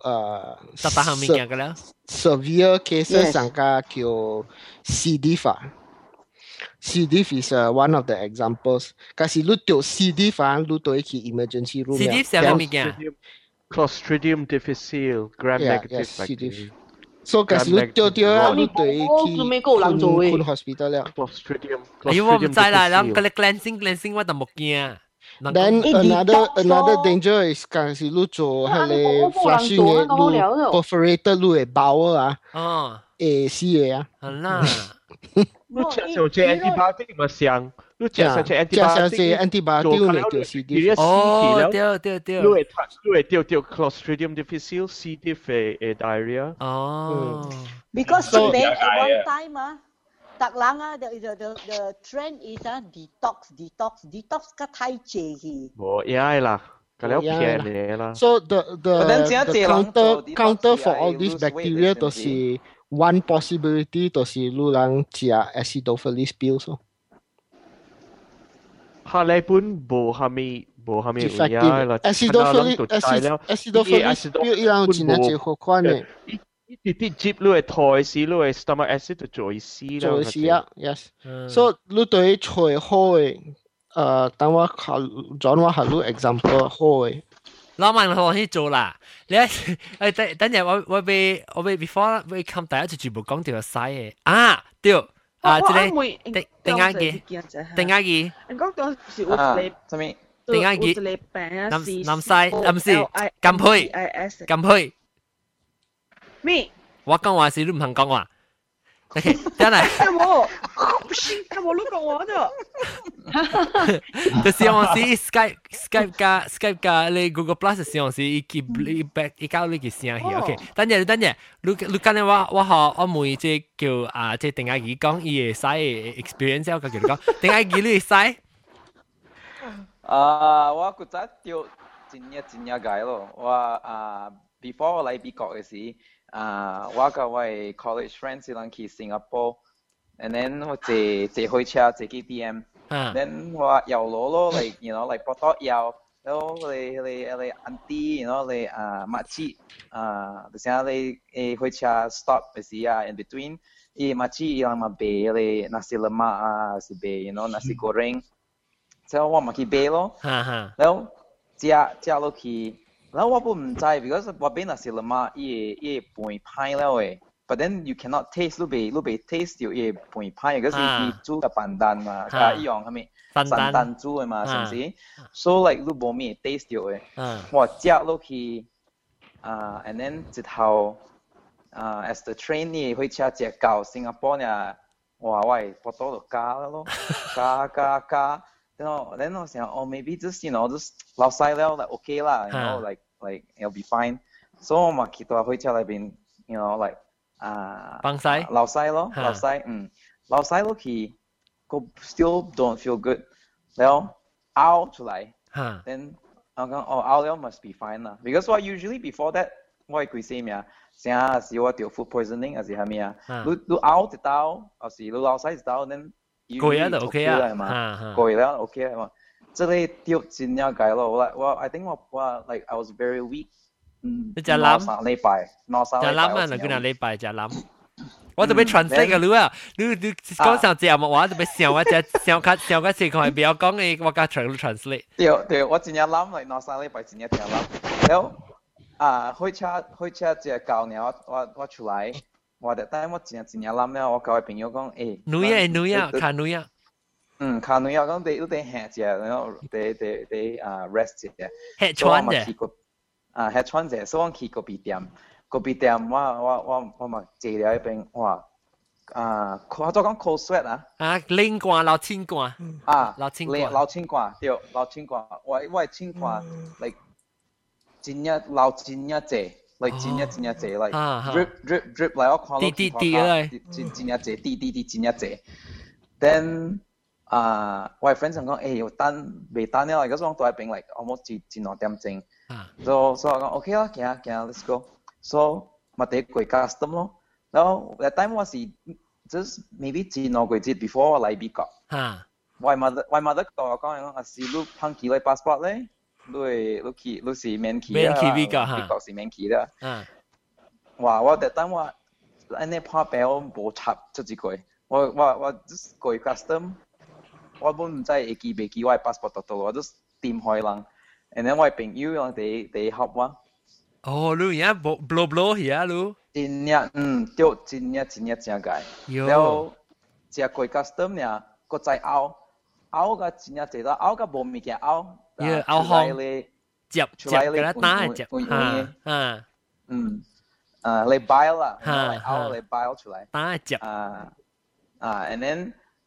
severe cases 上加叫 C. diff 啊。C. diff is one of the examples. Kasi lu tio C. diff 啊，lu to iki emergency room. C. diff 係咩物件 ？Clostridium difficile gram negative bacteria. So kasi lu tio啊，lu to iki kun hospital 啦。 Clostridium. 哎呀，我唔知啦，咁嗰啲 cleansing 我就冇驚。 Then another danger is kasi lu做係你 flushing 嘅lu perforated lu 嘅bowel 啊。死嘅啊。 係啦。 你做這 antibiotic 咪上， 你食上隻 antibiotic 嚟叫 C. diff。 哦，對。 你會掉 Clostridium difficile C. diff 嘅 diarrhea。 哦。 Because at one time tạc lăng the trend is detox 個太濟去。 冇嘢啦。 So the counter for all these bacteria 都是 one possibility 都是你人食 acidophilus pills 咯。 下禮本冇下面啦。acidophilus pill 伊人真係最好看嘅。 啲接你係台時，你係 stomach acid 就做事啦。 做事啊 ，yes。So 你對最好嘅。等我考，John 我考慮 example 好嘅。 老闆我去做啦，你等陣我被 before 被 come 第一就全部講掉晒嘅啊，對啊，即係定壓機。你講到是我哋咩？ 定壓機。南西，唔是金配。 咩？ 我講話是你唔肯講話。OK， 等嚟。 冇錄過我啫。 就是用是 Skype 加你 Google Plus 是用是伊搞你嘅聲氣。OK， 等陣，你今日我每即叫即定下機講伊會使 experience 我叫你講，定下機你會使？ 我覺得掉真日解咯。我before 我嚟美國嘅時。我跟我 college friends 一齊去新加坡 ，and then 我坐開車坐去 DM，then 我遊咯嚟，嚟波多遊，然後嚟 auntie， 然後嚟麥記，就是嚟開車 stop 嘅時啊 ，in between， 麥記伊人嘛買嚟 nasi lemak 是買，nasi goreng， 之後我嘛去買咯，然後食落去。然後我不唔知 ，because 我俾那時啦嘛，伊會半派了誒 ，but then you cannot taste， 你未 taste 到伊半派，嗰時伊煮個笨蛋嘛，一樣係咪？散蛋煮嘅嘛，是唔是 ？So like 你冇咩 taste 到誒，我食落去，and then 之後as the train 呢，開車食到新加坡呢，哇喂，波多就加咯，加。Then 我想maybe just just 老細了 like okay 啦，like it'll be fine。所以我嘛去到開車裏邊like 幫曬老細咯，老細落去，個 still don't feel good， 然後拗出來，then 我講拗了 must be fine 啦，because 我 usually before that 我係幾時咩啊？成日是我掉 food poisoning 還是係咩啊？你拗一刀，還是你老細一刀，then 過咗就 OK 啊， 過咗 OK 係嘛？即係掉錢了解咯，我 I think 我 like I was very weak， 你就諗 3禮拜啊，你幾禮拜就諗，我特別 translate 嘅你啊，你講上節目話特別想我只想個情況係比較講嘅，我加 translate。 對，我真係諗嚟3禮拜真係聽諗，然後開車只教呢，我出來。我哋但係我真係諗咧，我教我朋友講， 女啊，看女啊， 看女啊，講你下隻，然後你 rest 隻， 吃穿嘅， 吃穿隻，所以我去個別店，我咪借咗一邊，哇，我做講 cold sweat 冷汗流清汗，流清汗，對，流清汗，我係清汗，like 真一流真一隻。like 真一隻 like drip 嚟我看落去真一隻滴真一隻 then 我係 friend 想講未等咧，嗰種都係並 like almost 至2點鐘so 我講 OK 啦，行 let's go so 咪第一個 custom 咯，然後 that time 我是 just maybe 至2個節 before 我嚟美國我 mother 同我講係是你放棄你 passport 咧你是免去啦，美國是免去啦。哇！我特登我安尼拍病我冇插出一句，我 just 過 custom， 我本唔知會記未記我 passport 到，我 just 點開人 ，and then 我朋友用地合我。 哦，你而家 blow 而家你？ 真呀，對，真呀正解。然後只過 custom 呢，個再拗個真呀正啦，拗個冇物件拗。 拗項接嘅啦，打接你擺啦，拗你擺出來， 打接 and then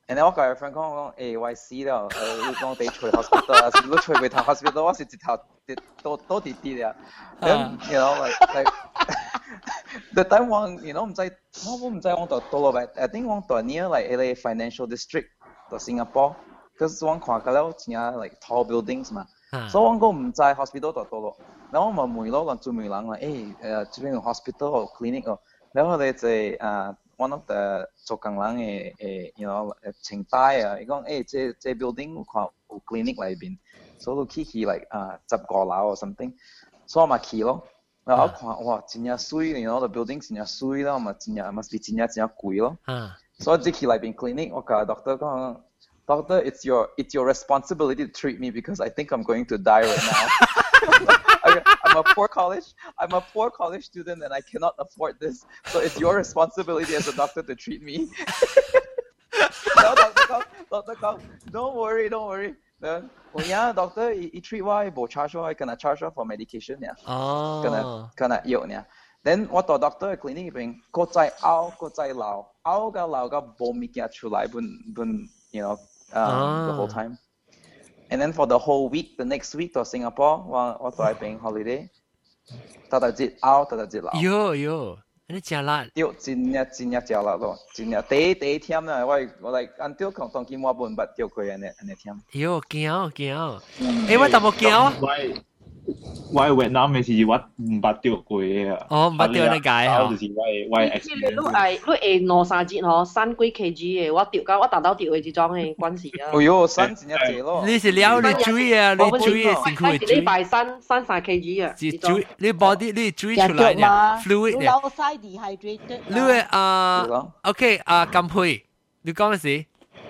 And then 我甲 friend 講，我死了，你講得去 hospital 啊，是你去過趟 hospital， 我是一頭都跌跌啊。Then you know like the time 我 you know 唔知我到落嚟 ，I think 我到 near like LA financial district 到 Singapore，cause 我看到真係 like tall buildings 嘛，所以我講唔知 hospital 到落，然後我問梅咯，講做梅人話，這邊有 hospital 或 clinic 哦，然後咧就one of the 做工人嘅you know 請帶啊，伊講這 building 有看有 clinic 裏邊，所以你去 like 15樓 or something， 所以我咪去咯。然後我看哇，真係水，you know the building 真係水啦，咪真係 must be 真係貴咯。所以即去裏邊 clinic， 我甲 doctor 講 ，doctor it's your responsibility to treat me because I think I'm going to die right now. I'm a poor college student and I cannot afford this. So it's your responsibility as a doctor to treat me. No, doctor 講 don't worry. Then, doctor, he treat 我，冇 charge 我，可能 charge 我 for medication 呀。可能藥呀。Then 我到 doctor 嘅 clinic 入邊，個再拗到冇物件出來，本 you know the whole time. And then for the whole week, the next week 到 Singapore， 我到喺邊 holiday， 特節流。 喲，你真辣。 對，真係真辣咯，真係第一天啦，我 like until 當見我半捌掉佢安尼天。 喲，驚！我但冇驚。 我喺越南嘅時，我唔捌掉過嘅啊。 唔捌掉你解啊？ 就是我 experience。 你會攞3節嗬，3幾 kg 嘅，我掉到我達到掉嘅這種嘅關係啊。 哎呦，3真係濟咯。 你是了你注意啊，你注意辛苦嘅注意。 禮拜3 3 kg 啊。 注意你 body 你注意出來呢 fluid 呢。 老細 dehydrated。 你會OK 金佩，你講嘅事。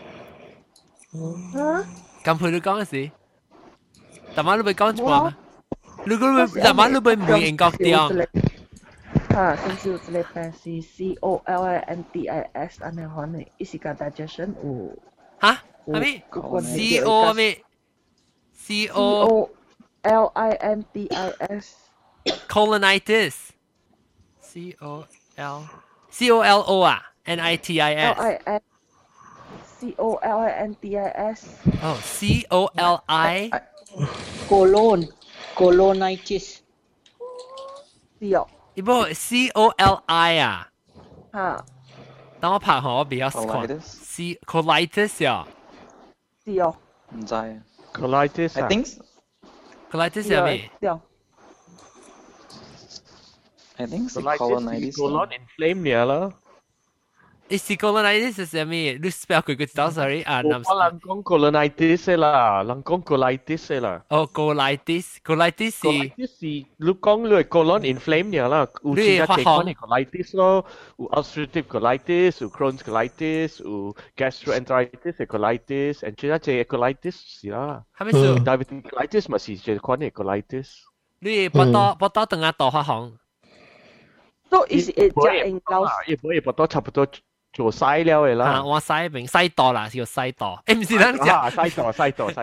金佩你講嘅事。但係你會講乜嘛？你會唔會英國掉？ 甚至有一個病是 COLINTIS 安尼款嘅，伊是個 digestion 有。 嚇？咩 ？CO 咩 ？COLINTIS。colonitis。COLO 啊 ？NITIS。 COLINTIS。 哦 ，COLI。 colonitis。 是哦。 一部 COLI 啊。 嚇。 等我拍下我比較看。colitis 啊。 是哦。 唔知。 colitis 啊。I think。 colitis 係咩？ I think 是 colonitis。 colon inflame 嚟啦。 is colonitis 係咩？你 spell 佢個字 sorry 啊。 我人講 colonitis 啦，人講 colitis 啦。 哦 colitis 是你講你 colon inflame 嚟啦，有其他情況係 colitis 咯，有 ulcerative colitis， 有 Crohn's colitis， 有 gastroenteritis 係 colitis， and 其他隻 colitis 是啦。 係咪數 ？diabetic colitis 咪是隻款係 colitis。 你不多等下大發行。 都伊是會食應夠。 亦唔會不多差不多。做西了嘅啦， 我西邊西多啦，叫西多，唔是咱講西多， 西頓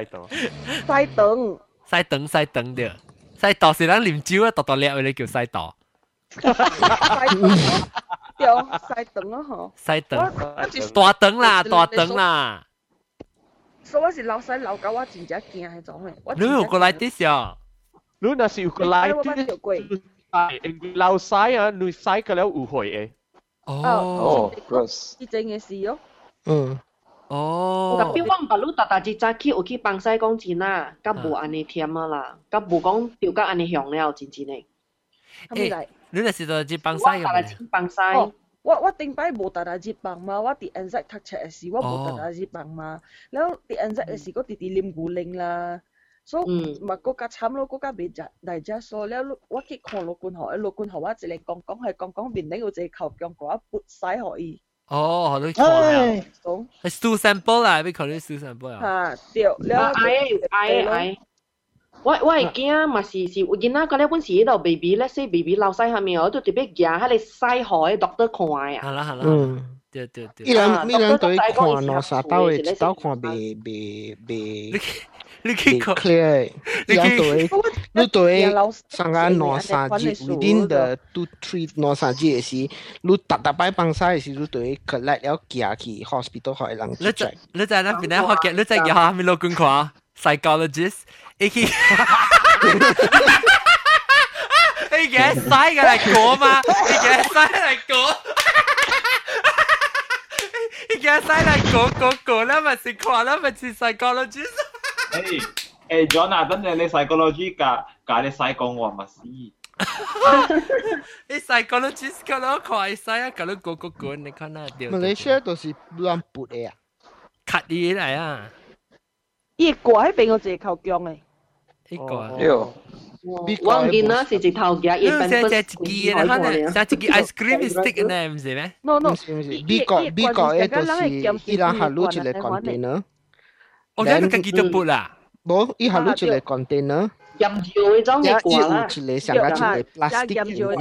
對，西多是咱啉酒啊，多了你叫西多， 對，西頓啊嗬， 西頓，大頓啦， 所以我是老細老到我真正驚迄種嘅， 你有過來啲啊？ 你若是有過來啲，老細啊，你西個了有會嘅。 gross。 呢種嘅事咯。 特別我唔捌你大隻早起有去幫曬講真啊，甲無安尼忝啊啦，甲無講調甲安尼向了真誒。 你若是大隻幫曬嘅。 我大隻幫曬。 我頂擺無大隻幫嘛，我啲 NZ 讀冊嘅時我無大隻幫嘛，然後啲 NZ 嘅時我啲啉牛奶啦。所以嘛，國家慘咯，國家未大隻數了。我去看陸軍河，陸軍河我一嚟講面頂有一個球強我撥曬可以。 哦，你看啊，係 stool sample 啦，你考慮 stool sample 啊？對，了。 係。我會驚嘛是有囡仔個咧，本時迄度 baby 咧，say baby 老細下面，我都特別驚，迄個細海 doctor 看啊。 係啦。 伊人對看咯，啥刀會刀看未。 你去 clear，你對上間攞三節 within the 2-3攞三節嘅時，你特擺幫曬嘅時，你對 collect 了寄去 hospital 可以人 check。 你在那邊咧學嘅，你在叫下面老公講 psychologist，一去。你嘅西嘅嚟講嘛？你嘅西嚟講，你嘅西嚟講啦，咪是看啦，咪是 psychologist。 John 啊，等陣你 psychology 架你西講話咪是？ 你 psychologist 嗰度看西啊，嗰度講，你看那掉。 馬來西亞都是亂撥嘅啊 ，cut 嘢嚟啊！ 依個喺邊個借口講嘅？ 呢個。 我見啦是直頭嘅，一般不是只機啊，可能只機 ice cream stick 呢，唔是咩 ？No， B 個誒就是伊拉下錄出嚟 container。 我睇到幾多撥啦？ 冇，伊下錄出嚟 container。 飲住嗰種嘅掛啦。 出嚟上架出嚟 plastic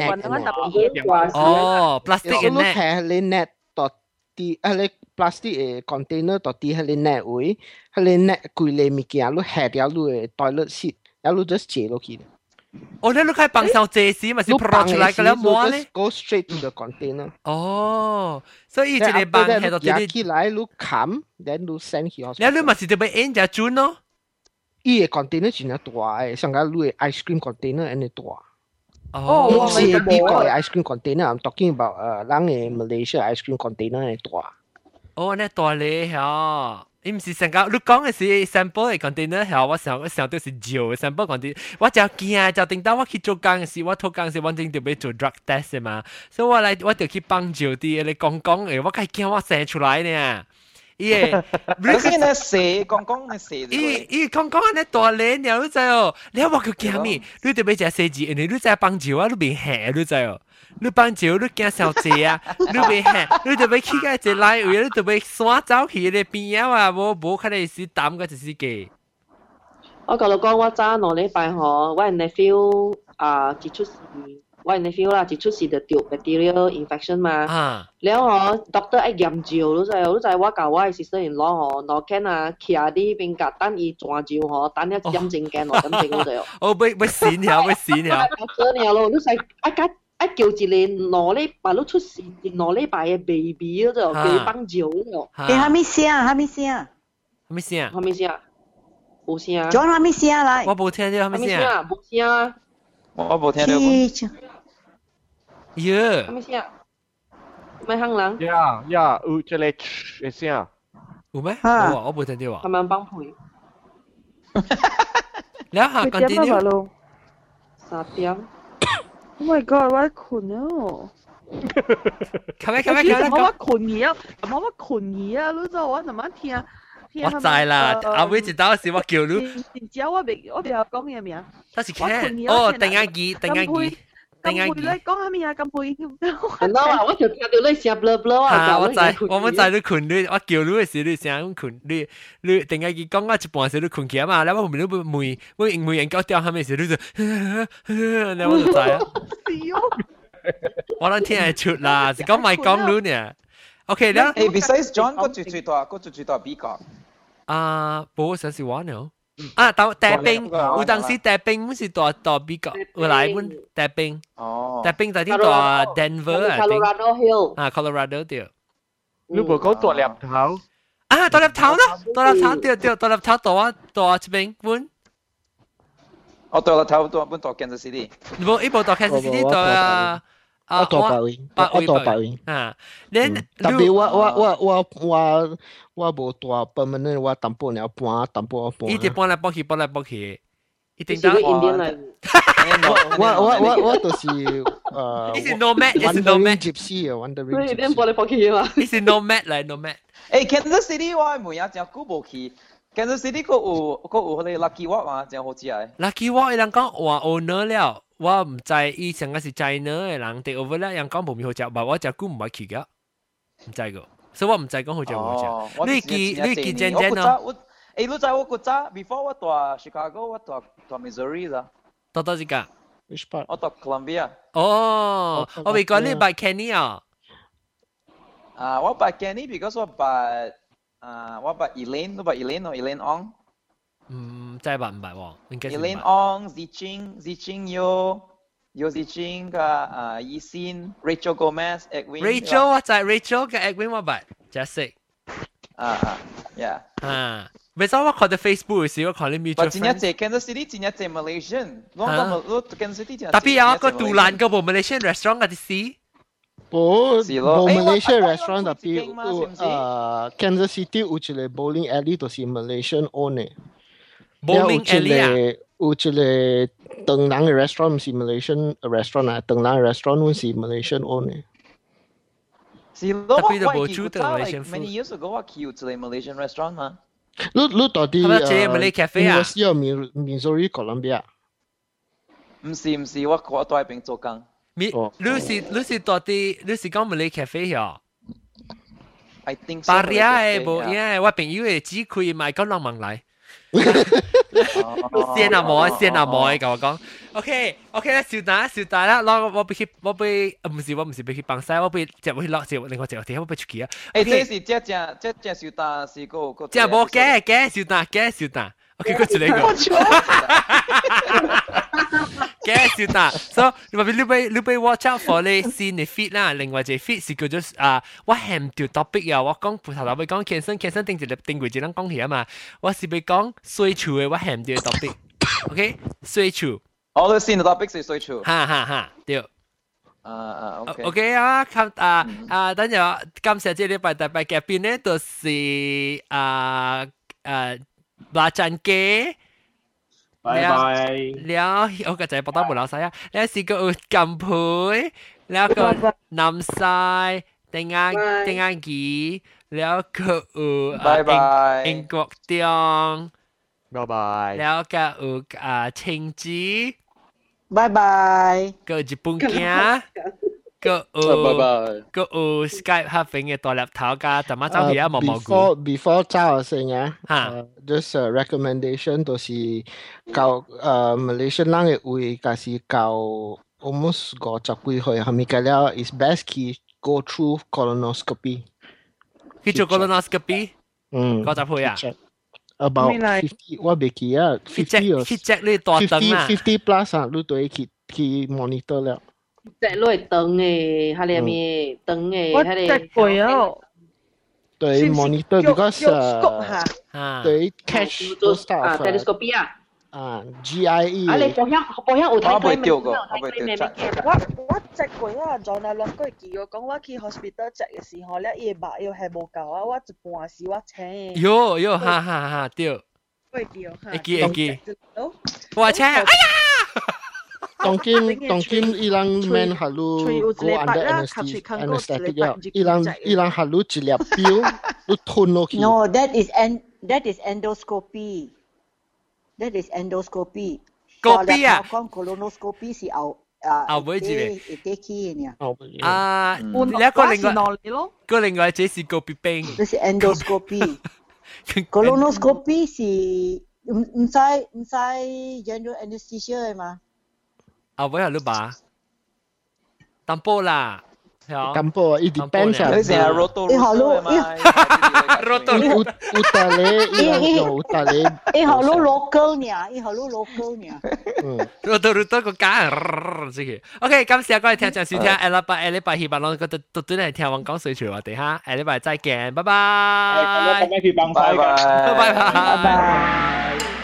net。 哦 ，plastic net。 你係你 net 到啲啊，你 plastic 嘅 container 到啲係你 net 位，係你 net 攰你物件，你下掉你嘅 toilet seat。然後 just 借落去。 哦，你開幫手借時，咪是 pro 出來嘅啦，冇咧。 Go straight to the container。 哦，所以一個幫係到啲。 起來，你冚，then 你 send 去 hospital。 然後你咪是特別 end 就轉咯。 伊個 container 真係大嘅，上個你嘅 ice cream container 咁大。 哦， 唔係美國嘅 ice cream container，I'm talking about 人嘅 Malaysia ice cream container 係大。 哦，那大咧嚇。伊毋是成個，你講嘅是 sample 嘅 container 係，我想到是舊嘅 sample container。我就驚，就定到我去做工嘅時，我做工嘅時，我正要做 drug test 嘅嘛，所以我就去幫舊啲，你講嘅，我係驚我寫出來呢。耶！ 你先咧寫講你寫。 伊講咧大靚了，你知哦？你我叫驚咩？你特別只寫字，你在幫舊啊，你變嚇，你知哦？你幫住你驚小姐啊！你別嚇，你特別去個一來位，你特別耍走去你邊啊！無可能是擔個就是嘅。 我講到講，我早兩禮拜嗬，我 nephew 接觸是，我 nephew 啦接觸是就掉 bacterial infection 嘛。แล้ว嗬 doctor 一驗照，你知我教我嘅 sister in law 嗬，攞 can 啊，企喺啲邊格等伊轉照嗬，等一陰症嘅攞陰症嗰度。 哦，會閃呀，會閃呀。 真係咯，你使一叫一個兩禮拜，你出事兩禮拜嘅 baby 嗰度，佢幫照嗰度。 誒，係咪聲？係咪聲？ 係咪聲？ 係咪聲？冇聲。 仲係咪聲嚟？ 我冇聽到係咪聲？ 冇聲。 我冇聽到。 耶！ 係咪聲？咪行人？ 呀，有這裡嘅聲。 有咩？我冇聽到啊。 係咪幫配？ แล้วหา continue 3點。 Oh my god！ 我困咗。 咁我困嘢，我困嘢，你知我慢慢聽。 我知啦，阿妹知道時我叫你。 然之後我未講嘢名。 他是聽哦，定下機。 咁配你講下咩啊？咁配。 嗱啊，我就聽到你聲 blur blur 啊！ 我知你困你，我叫你嘅時你聲困你定下機講我一半時你困起嘛，然後後面你每人講掉下面時你就，然後我就知啊。我諗聽係出啦，是講咪講你呢 ？OK 啦。 besides John 個最大邊個？ 冇想是玩咯。到大兵，有當時大兵唔是大美國，有來本大兵。哦。大兵在啲大 Denver 啊。 Colorado Hill。 Colorado 對。 你冇講大粒頭？ 大粒頭咯，大粒頭對，大粒頭大一邊本。 大粒頭大本大 Kansas City。 冇，一部大 Kansas City 大大白雲。 then 特別我無大permanent，我淡薄了搬。 一直搬來搬去，一定到。 我就是 is nomad gypsy 啊 ，wandering gypsy。你搬來搬去嘛？ is nomad 嚟 nomad。 Kansas City 我每日真久無去。Kansas City 個有嗰啲 Lucky Walk 嘛，真好似係。 Lucky Walk 人講話 owner 了。我唔知以前我是 China 嘅人 take over 咧，人講無面好食，但我隻股唔係去㗎，唔知個，所以我唔知講好食唔好食。你記正咯？ 你知我個早 before 我到 Chicago， 我到 Missouri 啦。 到幾個 ？Which part？ 我到 Columbia。 哦，我未講你拜 Kenny 啊。 我拜 Kenny because 我拜 Elaine， 你拜 Elaine 咯 ，Elaine Ong。 再吧唔係喎，應該是 Elaine Ong、Ziching有 Ziching 嘅伊先 Rachel Gomez、Edwin。Rachel 我就係 Rachel 嘅 Edwin 我咪 Jessica。 yeah。 未收我看到 Facebook 時，我看你 mutual friend。 真係借 Kansas City，真係借 Malaysian。我 Kansas City 真係。 特別有一個杜蘭嘅部 Malaysian restaurant 嗰啲事。 Malaysia restaurant tapi Kansas City 有一個 bowling alley 都是 Malaysian own 嘅。 bowling alley 啊？ 有一個長廊嘅 restaurant 唔是 Malaysian restaurant 啊，長廊嘅 restaurant 是 Malaysian own 嘅。 是咯，我記得 many years ago 我去有一個 Malaysian restaurant 嘛。 你到底 Malay Cafe 啊 ？University of Missouri Columbia。 唔是，我在嗰邊做工。 你是到底你是講 Malay Cafe 呀 ？I think so。巴黎嘅無，因為我朋友嘅只可以買個人民來。先啊冇嘅，我講。OK，小大啦，我俾唔是俾佢幫曬，我俾接去落接另外接地，我俾出去啊。 這是這小大是個。 這冇嘅，小大。OK， 佢出嚟個。嘅小大，所以你俾 watch out for 你先你 fit 啦，另外一 fit 是叫做我hand唔掉 topic 啊，我講頭尾講健身定位只能講起啊嘛，我是俾講水柱嘅我hand唔掉 topic，OK， 水柱。 我哋先 topic 是水柱。 哈，對。OK 啊，等陣感謝這禮拜大拜嘉賓呢，就是馬振基。 拜拜。 แล้ว我ก็จะบอกต้องบอกเราใช่ไหมแล้วสิก็กัมพูแล้วก็น้ำใสเต็งอากีแล้วก็英國店แล้วก็ชิงจีก็ญี่ปุ่นแก่ก็Skype 合併嘅大粒頭㗎，但係走去啊毛毛菇。 Before 走先啊，just recommendation 都是教Malaysian 人嘅位，但是教 almost 50幾歲，係咪計了 is best 去 go through colonoscopy。 去做 colonoscopy？ 50歲啊 ？About 50，我未記啊，50 去 check 你大燈啊 ，50 plus 啊，你都要去 monitor 了。 隻攞嚟燈嘅，係你咪燈嘅， 我隻貴啊！ 對 monitor because 對 catch those stuff 啊 telescopy 啊 GIE 啊你保險有睇睇咩？ 我隻貴啊，在那兩個記我講我去 hospital 隻嘅時候咧，伊白又係冇夠啊，我一半時我請。 有哈對。 會記哦， 會記。我請，哎呀！ 當今伊朗 man 下路 go under anesthetic 呀，伊朗下路一粒標，都吞落去。 No, that is endoscopy. That is endoscopy. Copy 啊？ 講 colonoscopy 是後尾嘅。 嘅呢？ 另外這是 copy 病。 這是 endoscopy. Colonoscopy 是唔使 general anesthesia 嘅嘛？ 後尾係你吧？淡薄啦， 淡薄，it depends 啊。 你成日 roto 嘛 ？roto 有大咧，有大咧。 一號路 local 呢？roto 個假這個。OK， 感謝各位聽眾收聽，下禮拜希望我哋都嚟聽我講水潮我哋哈，下禮拜再見，拜拜。 拜拜。